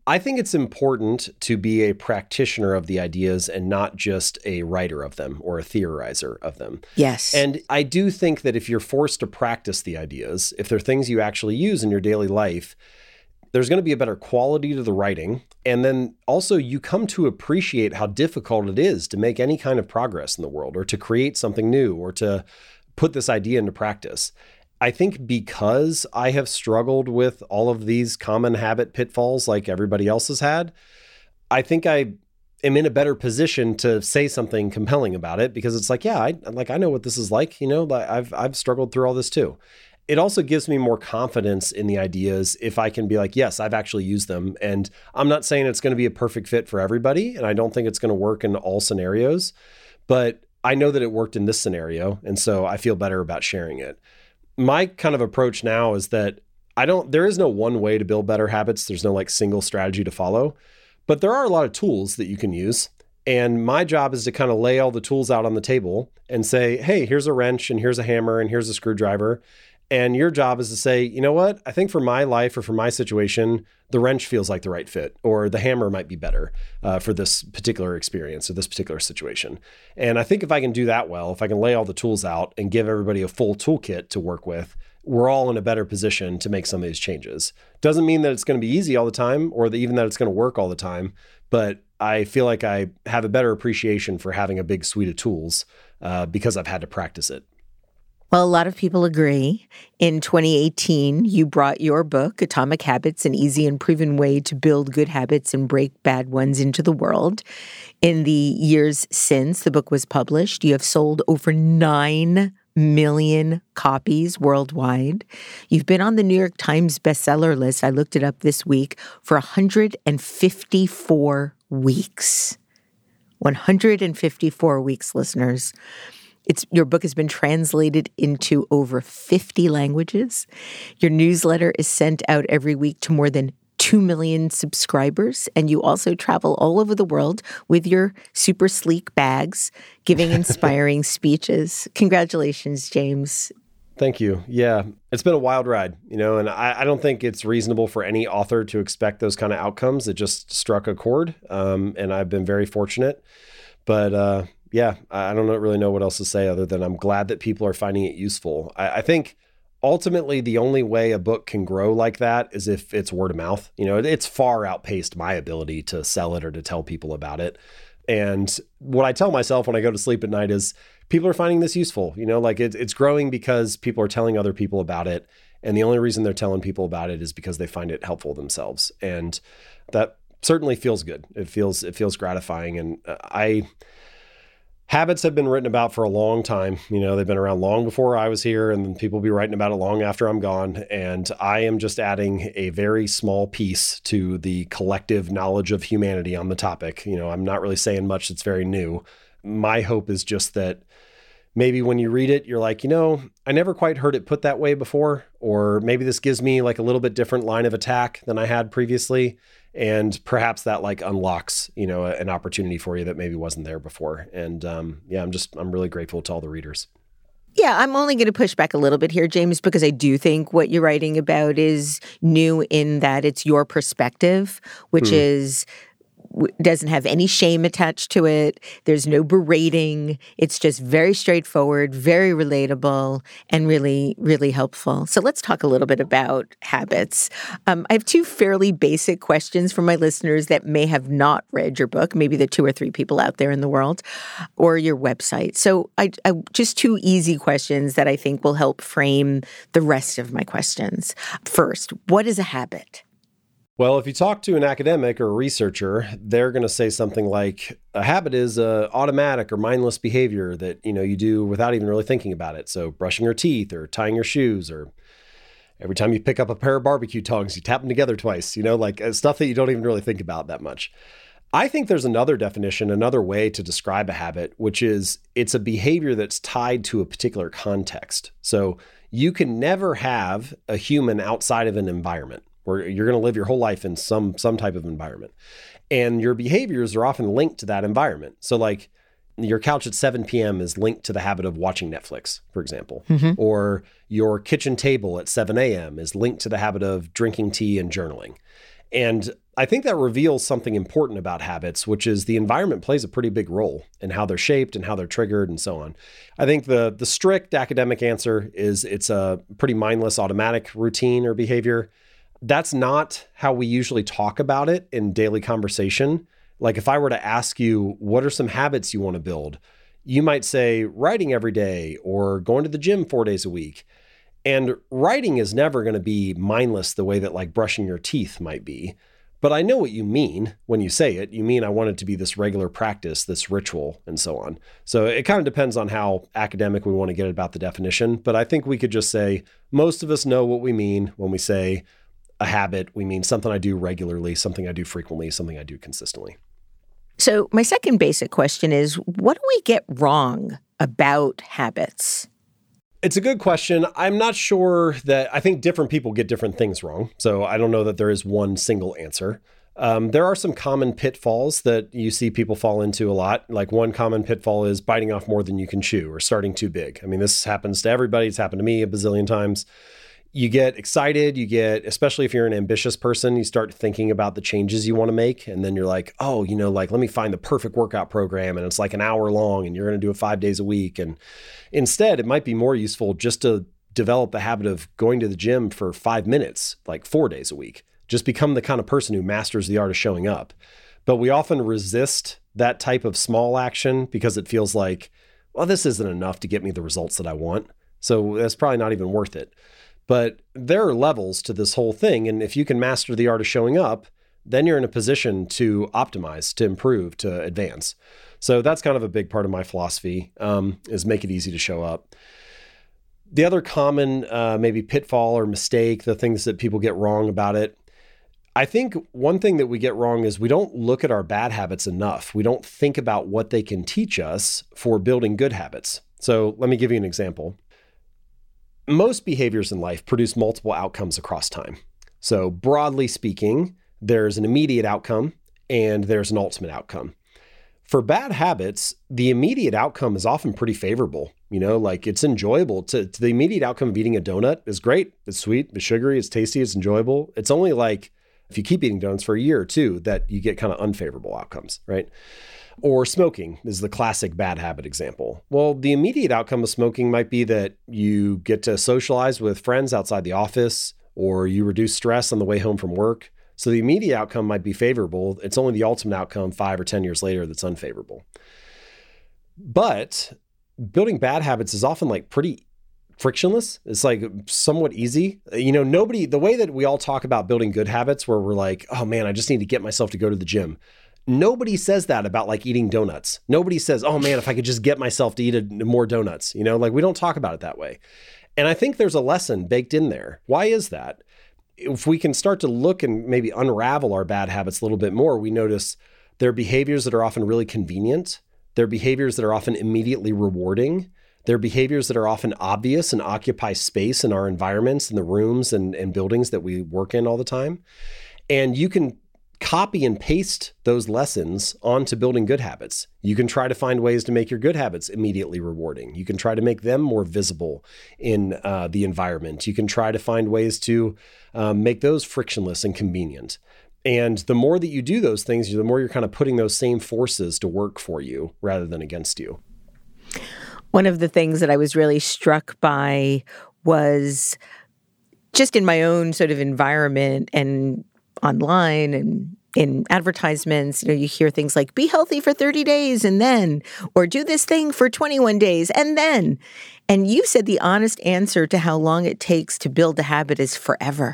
I think it's important to be a practitioner of the ideas and not just a writer of them or a theorizer of them.
Yes.
And I do think that if you're forced to practice the ideas, if they're things you actually use in your daily life, there's going to be a better quality to the writing. And then also you come to appreciate how difficult it is to make any kind of progress in the world or to create something new or to put this idea into practice. I think because I have struggled with all of these common habit pitfalls like everybody else has had, I think I am in a better position to say something compelling about it because it's like, yeah, I know what this is like. You know, I've struggled through all this too. It also gives me more confidence in the ideas if I can be like, yes, I've actually used them. And I'm not saying it's going to be a perfect fit for everybody. And I don't think it's going to work in all scenarios, but I know that it worked in this scenario. And so I feel better about sharing it. My kind of approach now is that there is no one way to build better habits. There's no like single strategy to follow, but there are a lot of tools that you can use. And my job is to kind of lay all the tools out on the table and say, hey, here's a wrench and here's a hammer and here's a screwdriver. And your job is to say, you know what? I think for my life or for my situation, the wrench feels like the right fit, or the hammer might be better for this particular experience or this particular situation. And I think if I can do that well, if I can lay all the tools out and give everybody a full toolkit to work with, we're all in a better position to make some of these changes. Doesn't mean that it's going to be easy all the time or even that it's going to work all the time, but I feel like I have a better appreciation for having a big suite of tools because I've had to practice it.
Well, a lot of people agree. In 2018, you brought your book, Atomic Habits, An Easy and Proven Way to Build Good Habits and Break Bad Ones, into the world. In the years since the book was published, you have sold over 9 million copies worldwide. You've been on the New York Times bestseller list, I looked it up this week, for 154 weeks. 154 weeks, listeners. Your book has been translated into over 50 languages. Your newsletter is sent out every week to more than 2 million subscribers. And you also travel all over the world with your super sleek bags, giving inspiring speeches. Congratulations, James.
Thank you. Yeah, it's been a wild ride, and I don't think it's reasonable for any author to expect those kind of outcomes. It just struck a chord, and I've been very fortunate. But yeah, I don't really know what else to say other than I'm glad that people are finding it useful. I think ultimately the only way a book can grow like that is if it's word of mouth. It's far outpaced my ability to sell it or to tell people about it. And what I tell myself when I go to sleep at night is people are finding this useful. It's growing because people are telling other people about it. And the only reason they're telling people about it is because they find it helpful themselves. And that certainly feels good. It feels gratifying. And habits have been written about for a long time. They've been around long before I was here, and people will be writing about it long after I'm gone. And I am just adding a very small piece to the collective knowledge of humanity on the topic. I'm not really saying much that's very new. My hope is just that maybe when you read it, you're like, I never quite heard it put that way before, or maybe this gives me like a little bit different line of attack than I had previously. And perhaps that like unlocks, an opportunity for you that maybe wasn't there before. And I'm really grateful to all the readers.
Yeah, I'm only going to push back a little bit here, James, because I do think what you're writing about is new in that it's your perspective, which doesn't have any shame attached to it. There's no berating. It's just very straightforward, very relatable, and really, really helpful. So let's talk a little bit about habits. I have 2 fairly basic questions for my listeners that may have not read your book, maybe the 2 or 3 people out there in the world, or your website. So I just 2 easy questions that I think will help frame the rest of my questions. First, what is a habit?
Well, if you talk to an academic or a researcher, they're going to say something like a habit is a automatic or mindless behavior that, you do without even really thinking about it. So brushing your teeth or tying your shoes, or every time you pick up a pair of barbecue tongs, you tap them together twice, stuff that you don't even really think about that much. I think there's another definition, another way to describe a habit, which is it's a behavior that's tied to a particular context. So you can never have a human outside of an environment, where you're going to live your whole life in some type of environment. And your behaviors are often linked to that environment. So like your couch at 7 p.m. is linked to the habit of watching Netflix, for example. Mm-hmm. Or your kitchen table at 7 a.m. is linked to the habit of drinking tea and journaling. And I think that reveals something important about habits, which is the environment plays a pretty big role in how they're shaped and how they're triggered and so on. I think the strict academic answer is it's a pretty mindless automatic routine or behavior. That's not how we usually talk about it in daily conversation. Like if I were to ask you, what are some habits you want to build? You might say writing every day or going to the gym 4 days a week. And writing is never going to be mindless the way that like brushing your teeth might be. But I know what you mean when you say it. You mean I want it to be this regular practice, this ritual, and so on. So it kind of depends on how academic we want to get about the definition. But I think we could just say most of us know what we mean when we say a habit. We mean something I do regularly, something I do frequently, something I do consistently.
So my second basic question is, what do we get wrong about habits?
It's a good question. I'm not sure that I think different people get different things wrong. So I don't know that there is one single answer. There are some common pitfalls that you see people fall into a lot. Like one common pitfall is biting off more than you can chew or starting too big. I mean, this happens to everybody. It's happened to me a bazillion times. You get excited, especially if you're an ambitious person, you start thinking about the changes you want to make. And then you're like, oh, let me find the perfect workout program. And it's like an hour long and you're going to do it 5 days a week. And instead, it might be more useful just to develop the habit of going to the gym for 5 minutes, like 4 days a week. Just become the kind of person who masters the art of showing up. But we often resist that type of small action because it feels like, well, this isn't enough to get me the results that I want. So that's probably not even worth it. But there are levels to this whole thing. And if you can master the art of showing up, then you're in a position to optimize, to improve, to advance. So that's kind of a big part of my philosophy, is make it easy to show up. The other common maybe pitfall or mistake, the things that people get wrong about it, I think one thing that we get wrong is we don't look at our bad habits enough. We don't think about what they can teach us for building good habits. So let me give you an example. Most behaviors in life produce multiple outcomes across time. So broadly speaking, there's an immediate outcome and there's an ultimate outcome. For bad habits, the immediate outcome is often pretty favorable. Like it's enjoyable. To the immediate outcome of eating a donut is great. It's sweet, it's sugary, it's tasty, it's enjoyable. It's only like if you keep eating donuts for a year or two that you get kind of unfavorable outcomes, right? Or smoking is the classic bad habit example. Well, the immediate outcome of smoking might be that you get to socialize with friends outside the office, or you reduce stress on the way home from work. So the immediate outcome might be favorable. It's only the ultimate outcome 5 or 10 years later that's unfavorable. But building bad habits is often like pretty frictionless. It's like somewhat easy. The way that we all talk about building good habits where we're like, oh man, I just need to get myself to go to the gym. Nobody says that about like eating donuts. Nobody says, oh man, if I could just get myself to eat more donuts, we don't talk about it that way. And I think there's a lesson baked in there. Why is that? If we can start to look and maybe unravel our bad habits a little bit more, we notice there are behaviors that are often really convenient. There are behaviors that are often immediately rewarding. There are behaviors that are often obvious and occupy space in our environments, in the rooms and buildings that we work in all the time. And you can copy and paste those lessons onto building good habits. You can try to find ways to make your good habits immediately rewarding. You can try to make them more visible in the environment. You can try to find ways to make those frictionless and convenient. And the more that you do those things, the more you're kind of putting those same forces to work for you rather than against you.
One of the things that I was really struck by was just in my own sort of environment and online and in advertisements, you hear things like, be healthy for 30 days and then, or do this thing for 21 days and then. And you said the honest answer to how long it takes to build a habit is forever.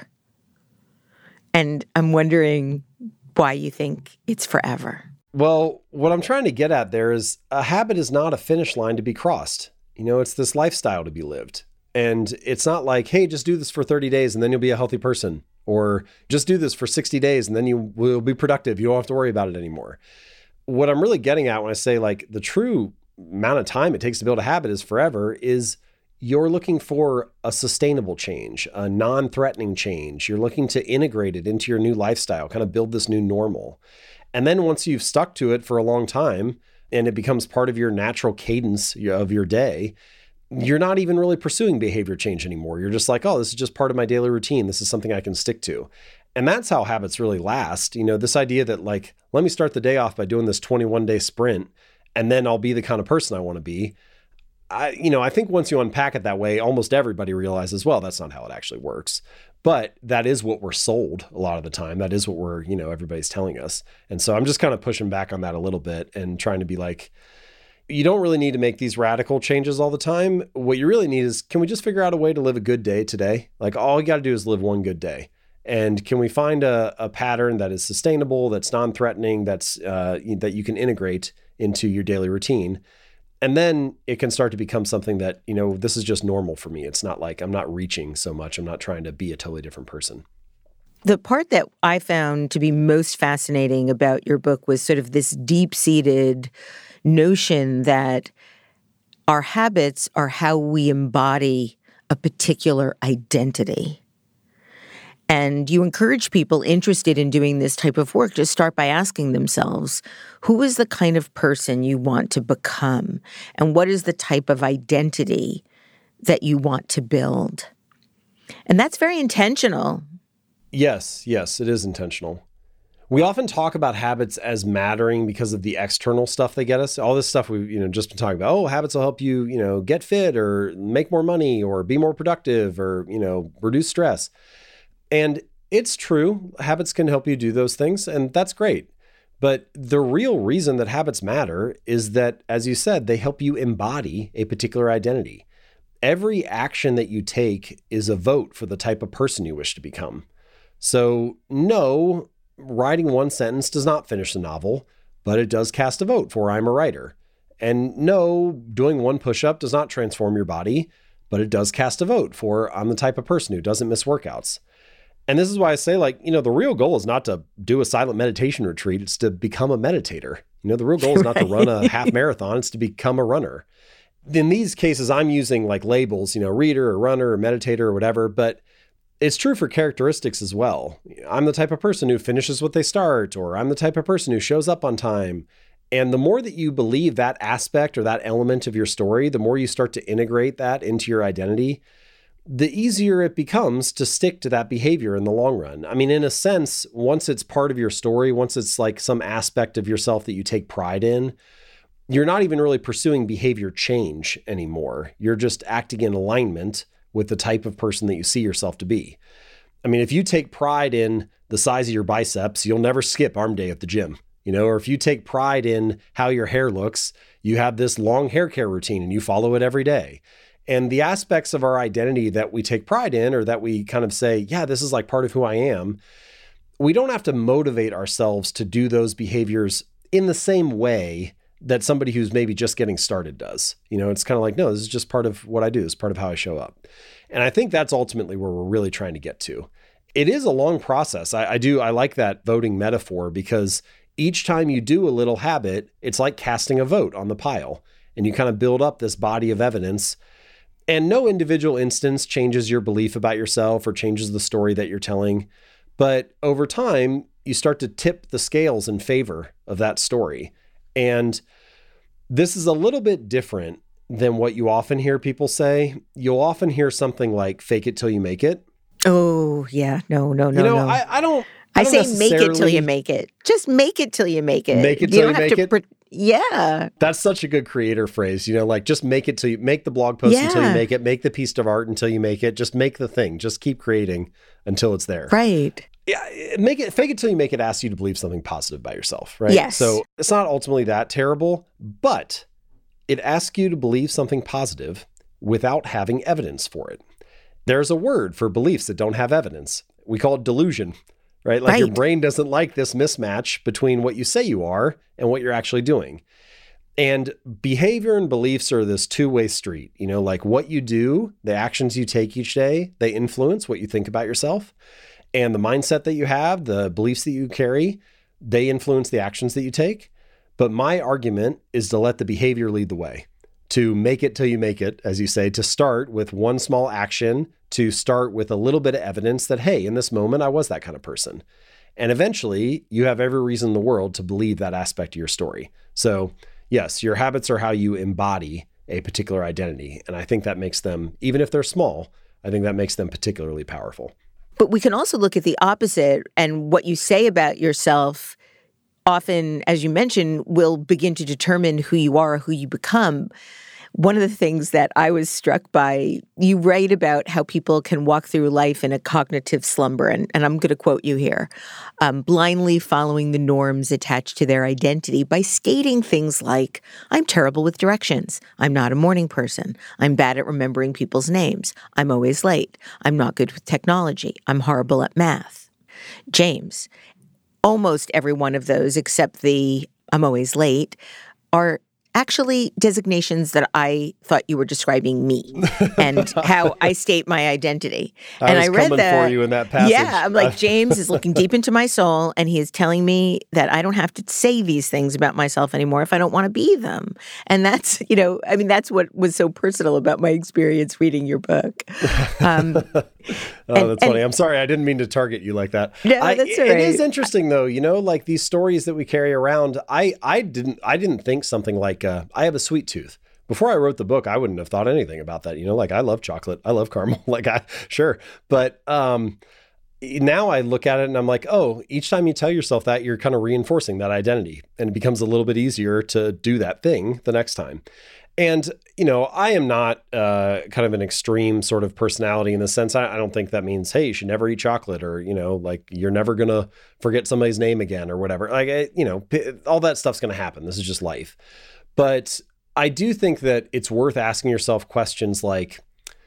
And I'm wondering why you think it's forever.
Well, what I'm trying to get at there is a habit is not a finish line to be crossed. It's this lifestyle to be lived. And it's not like, hey, just do this for 30 days and then you'll be a healthy person. Or just do this for 60 days and then you will be productive. You don't have to worry about it anymore. What I'm really getting at when I say like the true amount of time it takes to build a habit is forever is you're looking for a sustainable change, a non-threatening change. You're looking to integrate it into your new lifestyle, kind of build this new normal. And then once you've stuck to it for a long time and it becomes part of your natural cadence of your day, you're not even really pursuing behavior change anymore. You're just like, oh, this is just part of my daily routine. This is something I can stick to. And that's how habits really last. This idea that like, let me start the day off by doing this 21-day sprint, and then I'll be the kind of person I want to be. I think once you unpack it that way, almost everybody realizes, well, that's not how it actually works. But that is what we're sold a lot of the time. That is what everybody's telling us. And so I'm just kind of pushing back on that a little bit and trying to be like, you don't really need to make these radical changes all the time. What you really need is, can we just figure out a way to live a good day today? Like, all you got to do is live one good day. And can we find a pattern that is sustainable, that's non-threatening, that's that you can integrate into your daily routine? And then it can start to become something that, this is just normal for me. It's not like I'm not reaching so much. I'm not trying to be a totally different person.
The part that I found to be most fascinating about your book was sort of this deep-seated notion that our habits are how we embody a particular identity. And you encourage people interested in doing this type of work to start by asking themselves, who is the kind of person you want to become? And what is the type of identity that you want to build? And that's very intentional.
Yes, it is intentional. We often talk about habits as mattering because of the external stuff they get us. All this stuff we've just been talking about. Oh, habits will help you, get fit or make more money or be more productive or, reduce stress. And it's true, habits can help you do those things, and that's great. But the real reason that habits matter is that, as you said, they help you embody a particular identity. Every action that you take is a vote for the type of person you wish to become. So, no, writing one sentence does not finish the novel, but it does cast a vote for I'm a writer. And no, doing one push-up does not transform your body, but it does cast a vote for I'm the type of person who doesn't miss workouts. And this is why I say, the real goal is not to do a silent meditation retreat. It's to become a meditator. The real goal is not to run a half marathon. It's to become a runner. In these cases, I'm using like labels, reader or runner or meditator or whatever, but it's true for characteristics as well. I'm the type of person who finishes what they start, or I'm the type of person who shows up on time. And the more that you believe that aspect or that element of your story, the more you start to integrate that into your identity, the easier it becomes to stick to that behavior in the long run. I mean, in a sense, once it's part of your story, once it's like some aspect of yourself that you take pride in, you're not even really pursuing behavior change anymore. You're just acting in alignment with the type of person that you see yourself to be. I mean, if you take pride in the size of your biceps, you'll never skip arm day at the gym, or if you take pride in how your hair looks, you have this long hair care routine and you follow it every day. And the aspects of our identity that we take pride in, or that we kind of say, yeah, this is like part of who I am, we don't have to motivate ourselves to do those behaviors in the same way that somebody who's maybe just getting started does. It's kind of like, no, this is just part of what I do. It's part of how I show up. And I think that's ultimately where we're really trying to get to. It is a long process. I like that voting metaphor, because each time you do a little habit, it's like casting a vote on the pile, and you kind of build up this body of evidence. And no individual instance changes your belief about yourself or changes the story that you're telling. But over time, you start to tip the scales in favor of that story. And this is a little bit different than what you often hear people say. You'll often hear something like, fake it till you make it.
Oh, yeah. No.
I
say make it till you make it. Just make it till you make it.
Make it till you make it?
Yeah.
That's such a good creator phrase, just make it till you make the blog post until you make it, make the piece of art until you make it, just make the thing, just keep creating until it's there.
Right.
Yeah. Fake it till you make it asks you to believe something positive about yourself, right?
Yes.
So it's not ultimately that terrible, but it asks you to believe something positive without having evidence for it. There's a word for beliefs that don't have evidence. We call it delusion. Right? Like your brain doesn't like this mismatch between what you say you are and what you're actually doing. And behavior and beliefs are this two-way street. Like what you do, the actions you take each day, they influence what you think about yourself. And the mindset that you have, the beliefs that you carry, they influence the actions that you take. But my argument is to let the behavior lead the way. To make it till you make it, as you say, to start with one small action, to start with a little bit of evidence that, hey, in this moment, I was that kind of person. And eventually, you have every reason in the world to believe that aspect of your story. So yes, your habits are how you embody a particular identity. And I think that makes them, even if they're small, I think that makes them particularly powerful.
But we can also look at the opposite, and what you say about yourself often, as you mentioned, will begin to determine who you are, who you become. One of the things that I was struck by, you write about how people can walk through life in a cognitive slumber, and I'm going to quote you here, blindly following the norms attached to their identity by stating things like, I'm terrible with directions, I'm not a morning person, I'm bad at remembering people's names, I'm always late, I'm not good with technology, I'm horrible at math. James, almost every one of those, except the I'm always late, are actually designations that I thought you were describing me and how I state my identity.
And
I read
coming
that
for you in that passage.
Yeah, I'm like, James is looking deep into my soul, and he is telling me that I don't have to say these things about myself anymore if I don't want to be them. And that's, that's what was so personal about my experience reading your book.
That's funny. I'm sorry. I didn't mean to target you like that.
No, that's all right.
It is interesting though, like these stories that we carry around. I didn't think something like, I have a sweet tooth. Before I wrote the book, I wouldn't have thought anything about that. Like I love chocolate. I love caramel. Sure. But, now I look at it and I'm like, oh, each time you tell yourself that, you're kind of reinforcing that identity, and it becomes a little bit easier to do that thing the next time. And, I am not kind of an extreme sort of personality in the sense, I don't think that means, hey, you should never eat chocolate, or, you're never going to forget somebody's name again or whatever. All that stuff's going to happen. This is just life. But I do think that it's worth asking yourself questions like,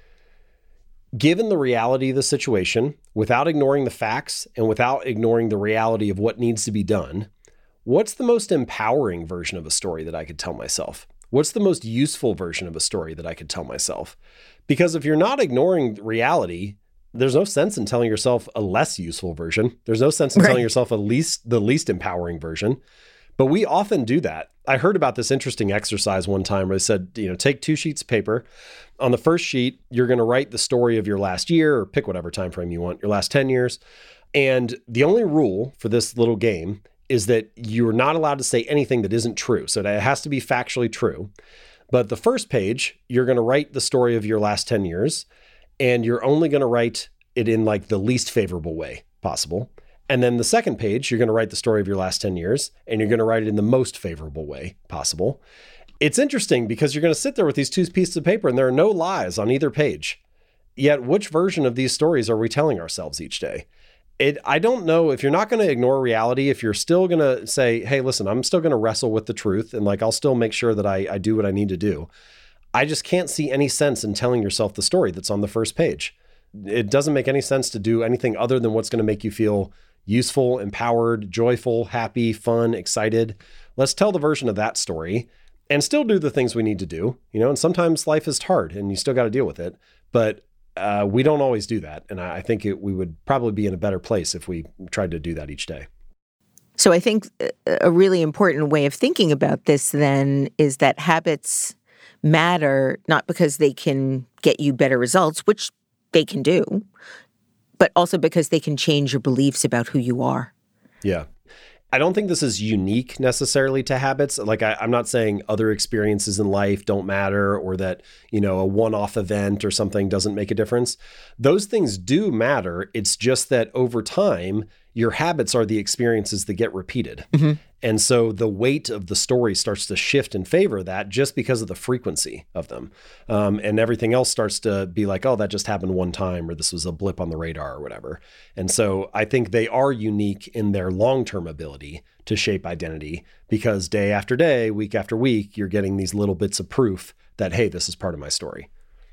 given the reality of the situation, without ignoring the facts and without ignoring the reality of what needs to be done, what's the most empowering version of a story that I could tell myself? What's the most useful version of a story that I could tell myself? Because if you're not ignoring reality, there's no sense in telling yourself a less useful version. There's no sense in telling yourself the least empowering version. But we often do that. I heard about this interesting exercise one time where they said, take 2 sheets of paper. On the first sheet, you're going to write the story of your last year, or pick whatever time frame you want, your last 10 years. And the only rule for this little game is that you're not allowed to say anything that isn't true. So it has to be factually true. But the first page, you're going to write the story of your last 10 years, and you're only going to write it in like the least favorable way possible. And then the second page, you're going to write the story of your last 10 years, and you're going to write it in the most favorable way possible. It's interesting because you're going to sit there with these 2 pieces of paper, and there are no lies on either page. Yet, which version of these stories are we telling ourselves each day? I don't know if you're not going to ignore reality, if you're still going to say, hey, listen, I'm still going to wrestle with the truth, and I'll still make sure that I do what I need to do. I just can't see any sense in telling yourself the story that's on the first page. It doesn't make any sense to do anything other than what's going to make you feel useful, empowered, joyful, happy, fun, excited. Let's tell the version of that story and still do the things we need to do, and sometimes life is hard and you still got to deal with it, but we don't always do that. And I think we would probably be in a better place if we tried to do that each day.
So I think a really important way of thinking about this then is that habits matter not because they can get you better results, which they can do, but also because they can change your beliefs about who you are.
Yeah. I don't think this is unique necessarily to habits. I'm not saying other experiences in life don't matter, or that, a one-off event or something doesn't make a difference. Those things do matter. It's just that over time, your habits are the experiences that get repeated. Mm-hmm. And so the weight of the story starts to shift in favor of that just because of the frequency of them. And everything else starts to be like, oh, that just happened one time, or this was a blip on the radar or whatever. And so I think they are unique in their long-term ability to shape identity, because day after day, week after week, you're getting these little bits of proof that, hey, this is part of my story.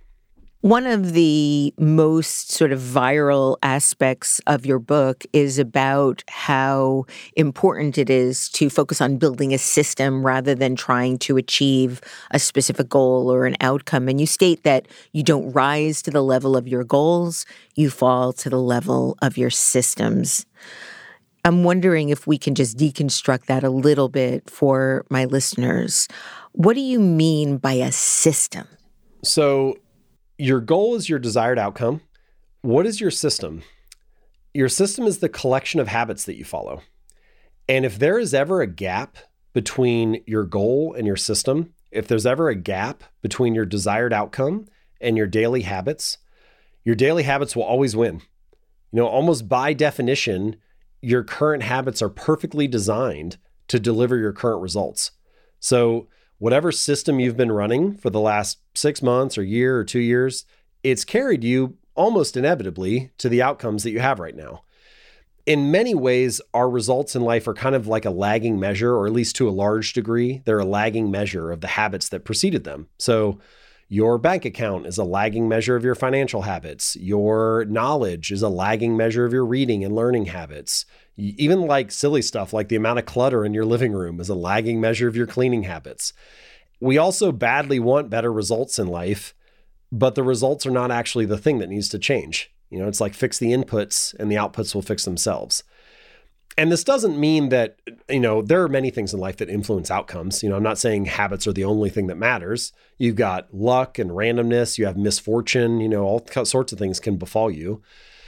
One of the most sort of viral aspects of your book is about how important it is to focus on building a system rather than trying to achieve a specific goal or an outcome. And you state that you don't rise to the level of your goals, you fall to the level of your systems. I'm wondering if we can just deconstruct that a little bit for my listeners. What do you mean by a system?
So your goal is your desired outcome. What is your system? Your system is the collection of habits that you follow. And if there is ever a gap between your goal and your system, if there's ever a gap between your desired outcome and your daily habits will always win. Almost by definition, your current habits are perfectly designed to deliver your current results. So whatever system you've been running for the last 6 months or year or 2 years, it's carried you almost inevitably to the outcomes that you have right now. In many ways, our results in life are kind of like a lagging measure, or at least to a large degree, they're a lagging measure of the habits that preceded them. So your bank account is a lagging measure of your financial habits. Your knowledge is a lagging measure of your reading and learning habits. Even like silly stuff like the amount of clutter in your living room is a lagging measure of your cleaning habits. We also badly want better results in life, but the results are not actually the thing that needs to change. It's like fix the inputs and the outputs will fix themselves. And this doesn't mean that, there are many things in life that influence outcomes. I'm not saying habits are the only thing that matters. You've got luck and randomness, you have misfortune, all sorts of things can befall you.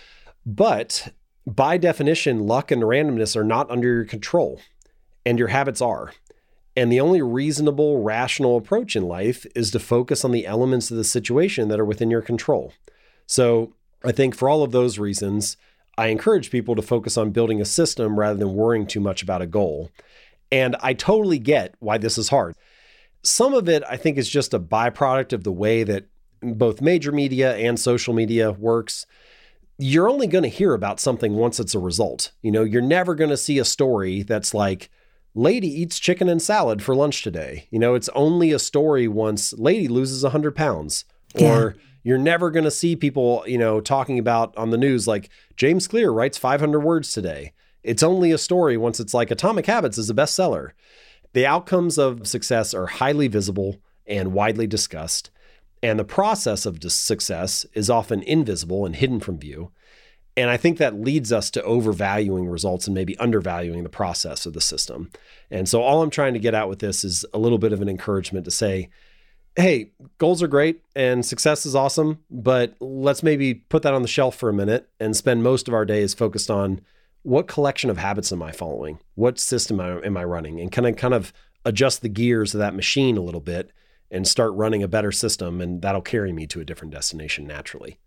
But by definition, luck and randomness are not under your control, and your habits are. And the only reasonable, rational approach in life is to focus on the elements of the situation that are within your control. So I think for all of those reasons, I encourage people to focus on building a system rather than worrying too much about a goal. And I totally get why this is hard. Some of it, I think, is just a byproduct of the way that both major media and social media works. You're only going to hear about something once it's a result. You're never going to see a story that's like, lady eats chicken and salad for lunch today. It's only a story once lady loses 100 pounds.
Yeah.
Or you're never going to see people, talking about on the news, like James Clear writes 500 words today. It's only a story once it's like Atomic Habits is a bestseller. The outcomes of success are highly visible and widely discussed. And the process of success is often invisible and hidden from view. And I think that leads us to overvaluing results and maybe undervaluing the process of the system. And so all I'm trying to get at with this is a little bit of an encouragement to say, hey, goals are great and success is awesome, but let's maybe put that on the shelf for a minute and spend most of our days focused on what collection of habits am I following? What system am I running? And can I kind of adjust the gears of that machine a little bit and start running a better system, and that'll carry me to a different destination naturally.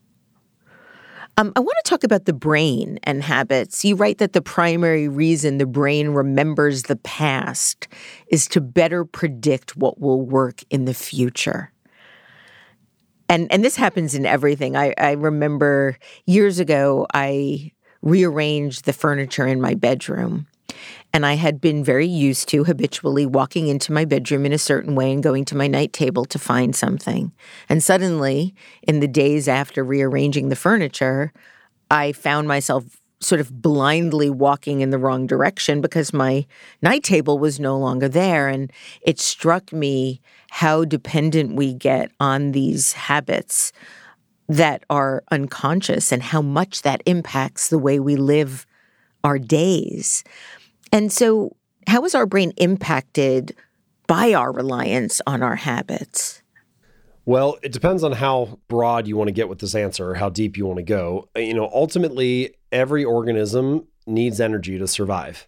I want to talk about the brain and habits. You write that the primary reason the brain remembers the past is to better predict what will work in the future. And this happens in everything. I remember years ago, I rearranged the furniture in my bedroom. And I had been very used to habitually walking into my bedroom in a certain way and going to my night table to find something. And suddenly, in the days after rearranging the furniture, I found myself sort of blindly walking in the wrong direction because my night table was no longer there. And it struck me how dependent we get on these habits that are unconscious and how much that impacts the way we live our days. And so how is our brain impacted by our reliance on our habits?
Well, it depends on how broad you want to get with this answer or how deep you want to go. Ultimately, every organism needs energy to survive.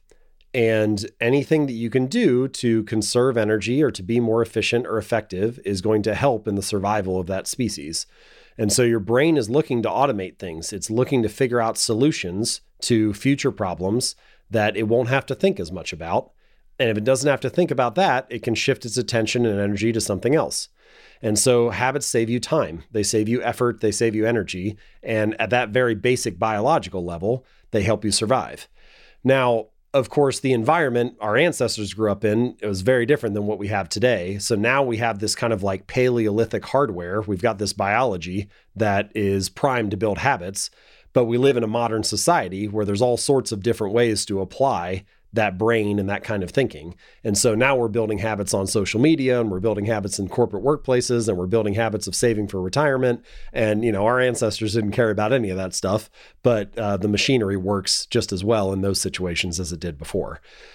And anything that you can do to conserve energy or to be more efficient or effective is going to help in the survival of that species. And so your brain is looking to automate things. It's looking to figure out solutions to future problems that it won't have to think as much about. And if it doesn't have to think about that, it can shift its attention and energy to something else. And so habits save you time. They save you effort. They save you energy. And at that very basic biological level, they help you survive. Now, of course, the environment our ancestors grew up in, it was very different than what we have today. So now we have this kind of like Paleolithic hardware. We've got this biology that is primed to build habits. But we live in a modern society where there's all sorts of different ways to apply that brain and that kind of thinking. And so now we're building habits on social media, and we're building habits in corporate workplaces, and we're building habits of saving for retirement. And, our ancestors didn't care about any of that stuff, but the machinery works just as well in those situations as it did before.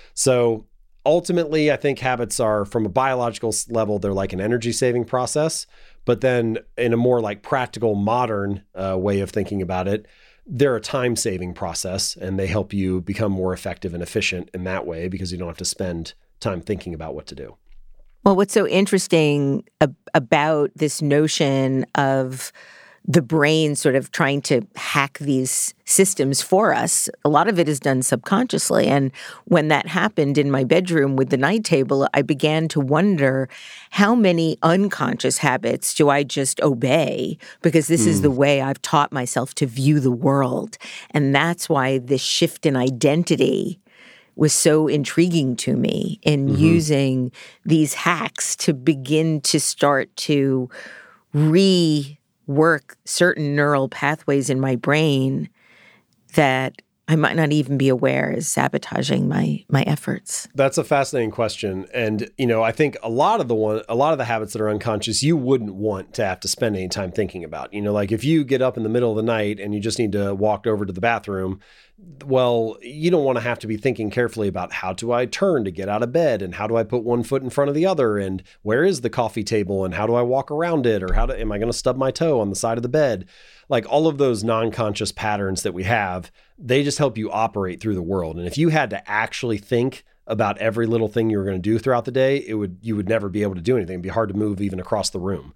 So ultimately, I think habits are, from a biological level, they're like an energy saving process. But then in a more like practical, modern way of thinking about it, they're a time-saving process, and they help you become more effective and efficient in that way because you don't have to spend time thinking about what to do.
Well, what's so interesting about this notion of the brain sort of trying to hack these systems for us. A lot of it is done subconsciously. And when that happened in my bedroom with the night table, I began to wonder how many unconscious habits do I just obey because this is the way I've taught myself to view the world. And that's why this shift in identity was so intriguing to me in using these hacks to begin to start to rework certain neural pathways in my brain that I might not even be aware is sabotaging my efforts.
That's a fascinating question. And, I think a lot of the habits that are unconscious, you wouldn't want to have to spend any time thinking about. Like if you get up in the middle of the night and you just need to walk over to the bathroom, well, you don't want to have to be thinking carefully about how do I turn to get out of bed and how do I put one foot in front of the other and where is the coffee table and how do I walk around it or am I going to stub my toe on the side of the bed? Like all of those non-conscious patterns that we have, they just help you operate through the world. And if you had to actually think about every little thing you were going to do throughout the day, you would never be able to do anything. It'd be hard to move even across the room.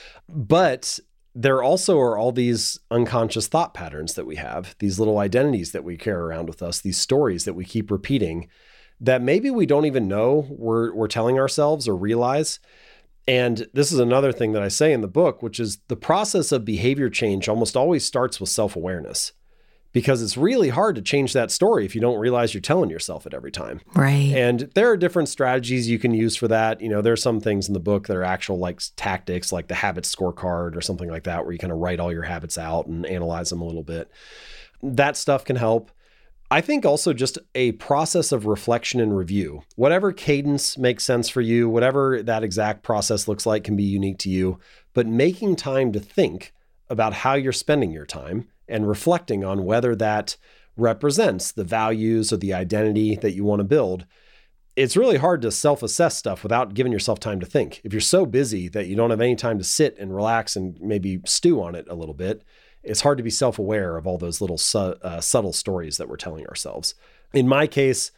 But there also are all these unconscious thought patterns that we have, these little identities that we carry around with us, these stories that we keep repeating that maybe we don't even know we're telling ourselves or realize. And this is another thing that I say in the book, which is the process of behavior change almost always starts with self-awareness. Because it's really hard to change that story if you don't realize you're telling yourself it every time.
Right.
And there are different strategies you can use for that. There are some things in the book that are actual like tactics, like the habit scorecard or something like that, where you kind of write all your habits out and analyze them a little bit. That stuff can help. I think also just a process of reflection and review. Whatever cadence makes sense for you, whatever that exact process looks like can be unique to you, but making time to think about how you're spending your time and reflecting on whether that represents the values or the identity that you want to build. It's really hard to self-assess stuff without giving yourself time to think. If you're so busy that you don't have any time to sit and relax and maybe stew on it a little bit, it's hard to be self-aware of all those little subtle stories that we're telling ourselves. In my case,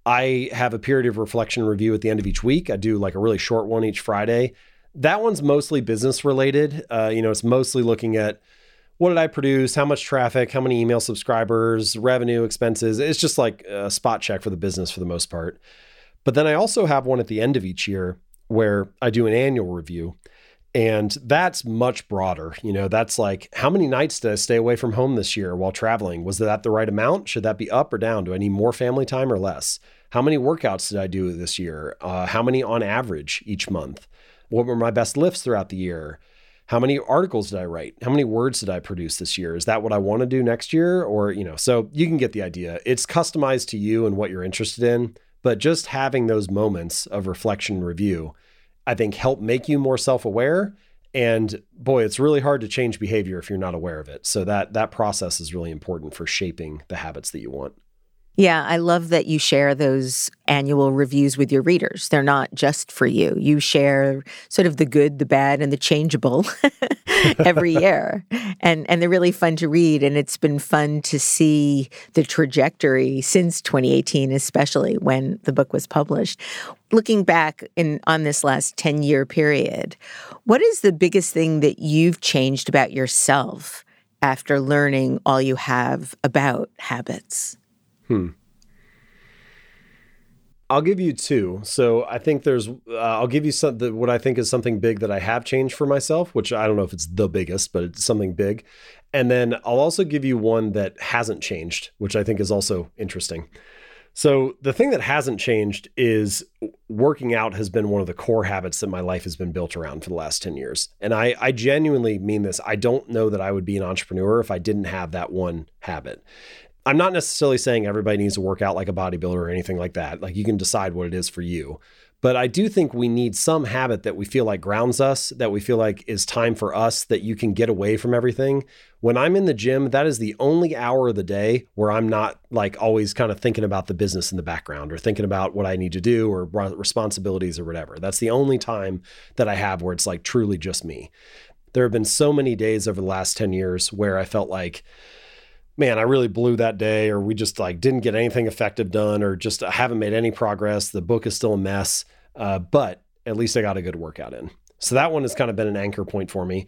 I have a period of reflection and review at the end of each week. I do like a really short one each Friday. That one's mostly business related. It's mostly looking at what did I produce? How much traffic? How many email subscribers? Revenue, expenses? It's just like a spot check for the business for the most part. But then I also have one at the end of each year where I do an annual review. And that's much broader. That's like, how many nights did I stay away from home this year while traveling? Was that the right amount? Should that be up or down? Do I need more family time or less? How many workouts did I do this year? How many on average each month? What were my best lifts throughout the year? How many articles did I write? How many words did I produce this year? Is that what I want to do next year? Or, so you can get the idea. It's customized to you and what you're interested in, but just having those moments of reflection and review, I think help make you more self-aware. And boy, it's really hard to change behavior if you're not aware of it. So that process is really important for shaping the habits that you want.
Yeah, I love that you share those annual reviews with your readers. They're not just for you. You share sort of the good, the bad, and the changeable every year. And they're really fun to read. And it's been fun to see the trajectory since 2018, especially when the book was published. Looking back on this last 10-year period, what is the biggest thing that you've changed about yourself after learning all you have about habits?
I'll give you two. So I think I'll give you what I think is something big that I have changed for myself, which I don't know if it's the biggest, but it's something big. And then I'll also give you one that hasn't changed, which I think is also interesting. So the thing that hasn't changed is working out has been one of the core habits that my life has been built around for the last 10 years. And I genuinely mean this. I don't know that I would be an entrepreneur if I didn't have that one habit. I'm not necessarily saying everybody needs to work out like a bodybuilder or anything like that. Like you can decide what it is for you. But I do think we need some habit that we feel like grounds us, that we feel like is time for us, that you can get away from everything. When I'm in the gym, that is the only hour of the day where I'm not like always kind of thinking about the business in the background or thinking about what I need to do or responsibilities or whatever. That's the only time that I have where it's like truly just me. There have been so many days over the last 10 years where I felt like, man, I really blew that day, or we just like didn't get anything effective done, or just I haven't made any progress. The book is still a mess, but at least I got a good workout in. So that one has kind of been an anchor point for me.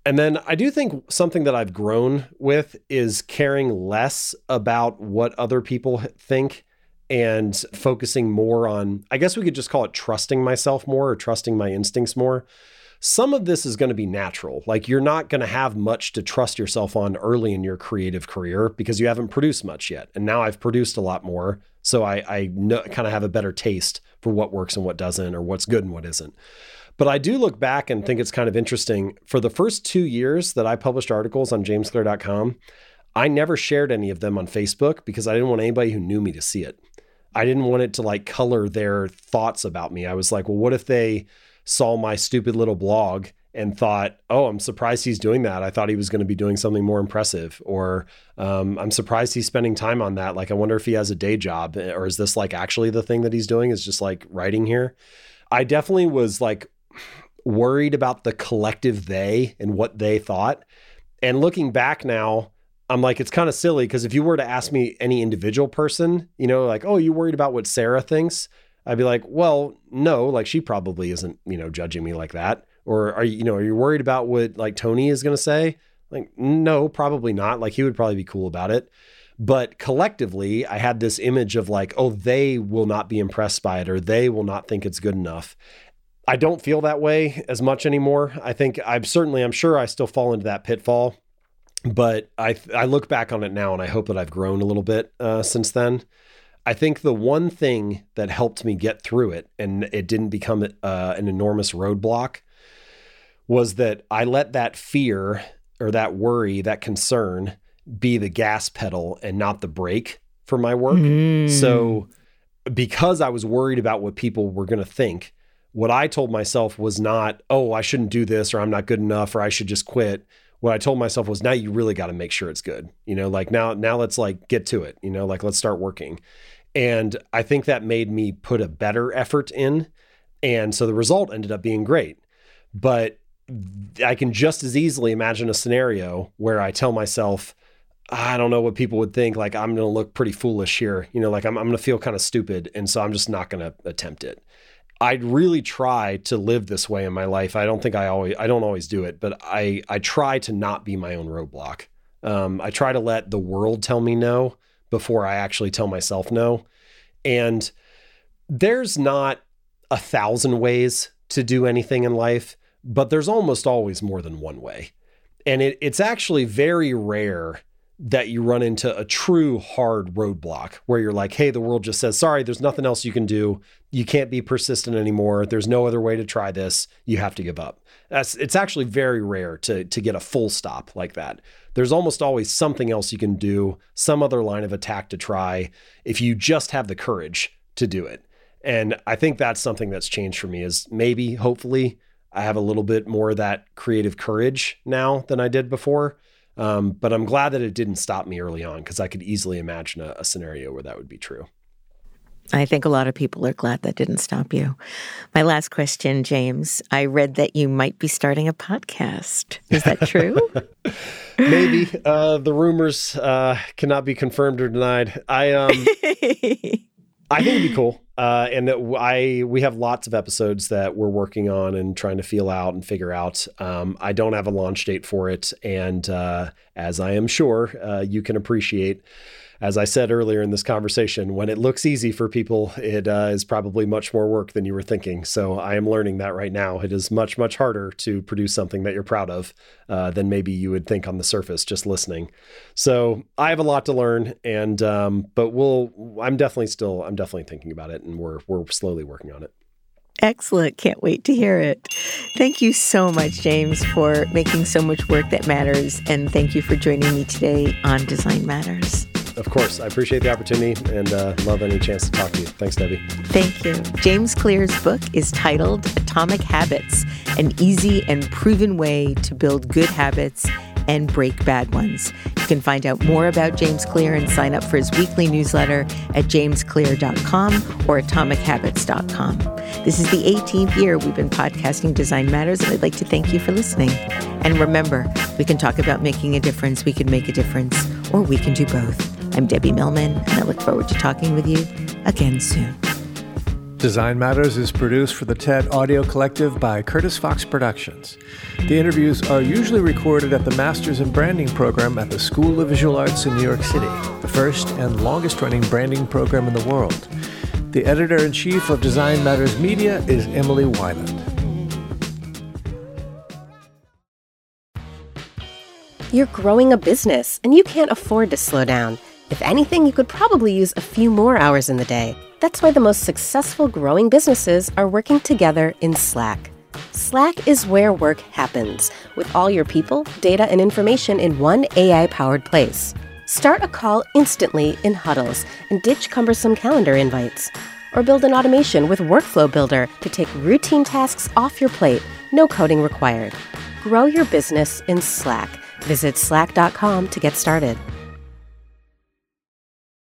And then I do think something that I've grown with is caring less about what other people think and focusing more on, I guess we could just call it trusting myself more or trusting my instincts more. Some of this is going to be natural. Like you're not going to have much to trust yourself on early in your creative career because you haven't produced much yet. And now I've produced a lot more. So I kind of have a better taste for what works and what doesn't, or what's good and what isn't. But I do look back and think it's kind of interesting. For the first 2 years that I published articles on jamesclear.com, I never shared any of them on Facebook because I didn't want anybody who knew me to see it. I didn't want it to like color their thoughts about me. I was like, well, what if they saw my stupid little blog and thought, oh, I'm surprised he's doing that. I thought he was going to be doing something more impressive. Or I'm surprised he's spending time on that. Like, I wonder if he has a day job, or is this like actually the thing that he's doing is just like writing here? I definitely was like worried about the collective they and what they thought. And looking back now, I'm like, it's kind of silly because if you were to ask me any individual person, you know, like, oh, you worried about what Sarah thinks? I'd be like, well, no, like she probably isn't, you know, judging me like that. Or are you worried about what like Tony is going to say? Like, no, probably not. Like he would probably be cool about it. But collectively, I had this image of like, oh, they will not be impressed by it, or they will not think it's good enough. I don't feel that way as much anymore. I think I'm sure I still fall into that pitfall, but I look back on it now and I hope that I've grown a little bit since then. I think the one thing that helped me get through it, and it didn't become an enormous roadblock, was that I let that fear or that worry, that concern be the gas pedal and not the brake for my work. So because I was worried about what people were going to think, what I told myself was not, oh, I shouldn't do this, or I'm not good enough, or I should just quit. What I told myself was, now you really got to make sure it's good. You know, like now let's like get to it, you know, like let's start working. And I think that made me put a better effort in. And so the result ended up being great. But I can just as easily imagine a scenario where I tell myself, I don't know what people would think. Like I'm going to look pretty foolish here. You know, like I'm going to feel kind of stupid. And so I'm just not going to attempt it. I'd really try to live this way in my life. I don't always do it, but I try to not be my own roadblock. I try to let the world tell me no before I actually tell myself no. And there's not 1,000 ways to do anything in life, but there's almost always more than one way. And it's actually very rare that you run into a true hard roadblock where you're like, hey, the world just says, sorry, there's nothing else you can do. You can't be persistent anymore. There's no other way to try this. You have to give up. It's actually very rare to get a full stop like that. There's almost always something else you can do, some other line of attack to try if you just have the courage to do it. And I think that's something that's changed for me, is maybe, hopefully, I have a little bit more of that creative courage now than I did before. But I'm glad that it didn't stop me early on, because I could easily imagine a scenario where that would be true.
I think a lot of people are glad that didn't stop you. My last question, James, I read that you might be starting a podcast. Is that true?
Maybe. The rumors cannot be confirmed or denied. I think it'd be cool. And that we have lots of episodes that we're working on and trying to feel out and figure out. I don't have a launch date for it. And as I am sure you can appreciate, as I said earlier in this conversation, when it looks easy for people, it is probably much more work than you were thinking. So I am learning that right now. It is much, much harder to produce something that you're proud of than maybe you would think on the surface just listening. So I have a lot to learn, and but I'm definitely thinking about it, and we're slowly working on it.
Excellent. Can't wait to hear it. Thank you so much, James, for making so much work that matters. And thank you for joining me today on Design Matters.
Of course. I appreciate the opportunity and love any chance to talk to you. Thanks, Debbie.
Thank you. James Clear's book is titled Atomic Habits, an easy and proven way to build good habits and break bad ones. You can find out more about James Clear and sign up for his weekly newsletter at jamesclear.com or atomichabits.com. This is the 18th year we've been podcasting Design Matters, and I'd like to thank you for listening. And remember, we can talk about making a difference, we can make a difference, or we can do both. I'm Debbie Millman, and I look forward to talking with you again soon.
Design Matters is produced for the TED Audio Collective by Curtis Fox Productions. The interviews are usually recorded at the Masters in Branding program at the School of Visual Arts in New York City, the first and longest-running branding program in the world. The editor-in-chief of Design Matters Media is Emily Weiland.
You're growing a business, and you can't afford to slow down. If anything, you could probably use a few more hours in the day. That's why the most successful growing businesses are working together in Slack. Slack is where work happens, with all your people, data, and information in one AI-powered place. Start a call instantly in huddles and ditch cumbersome calendar invites. Or build an automation with Workflow Builder to take routine tasks off your plate, no coding required. Grow your business in Slack. Visit slack.com to get started.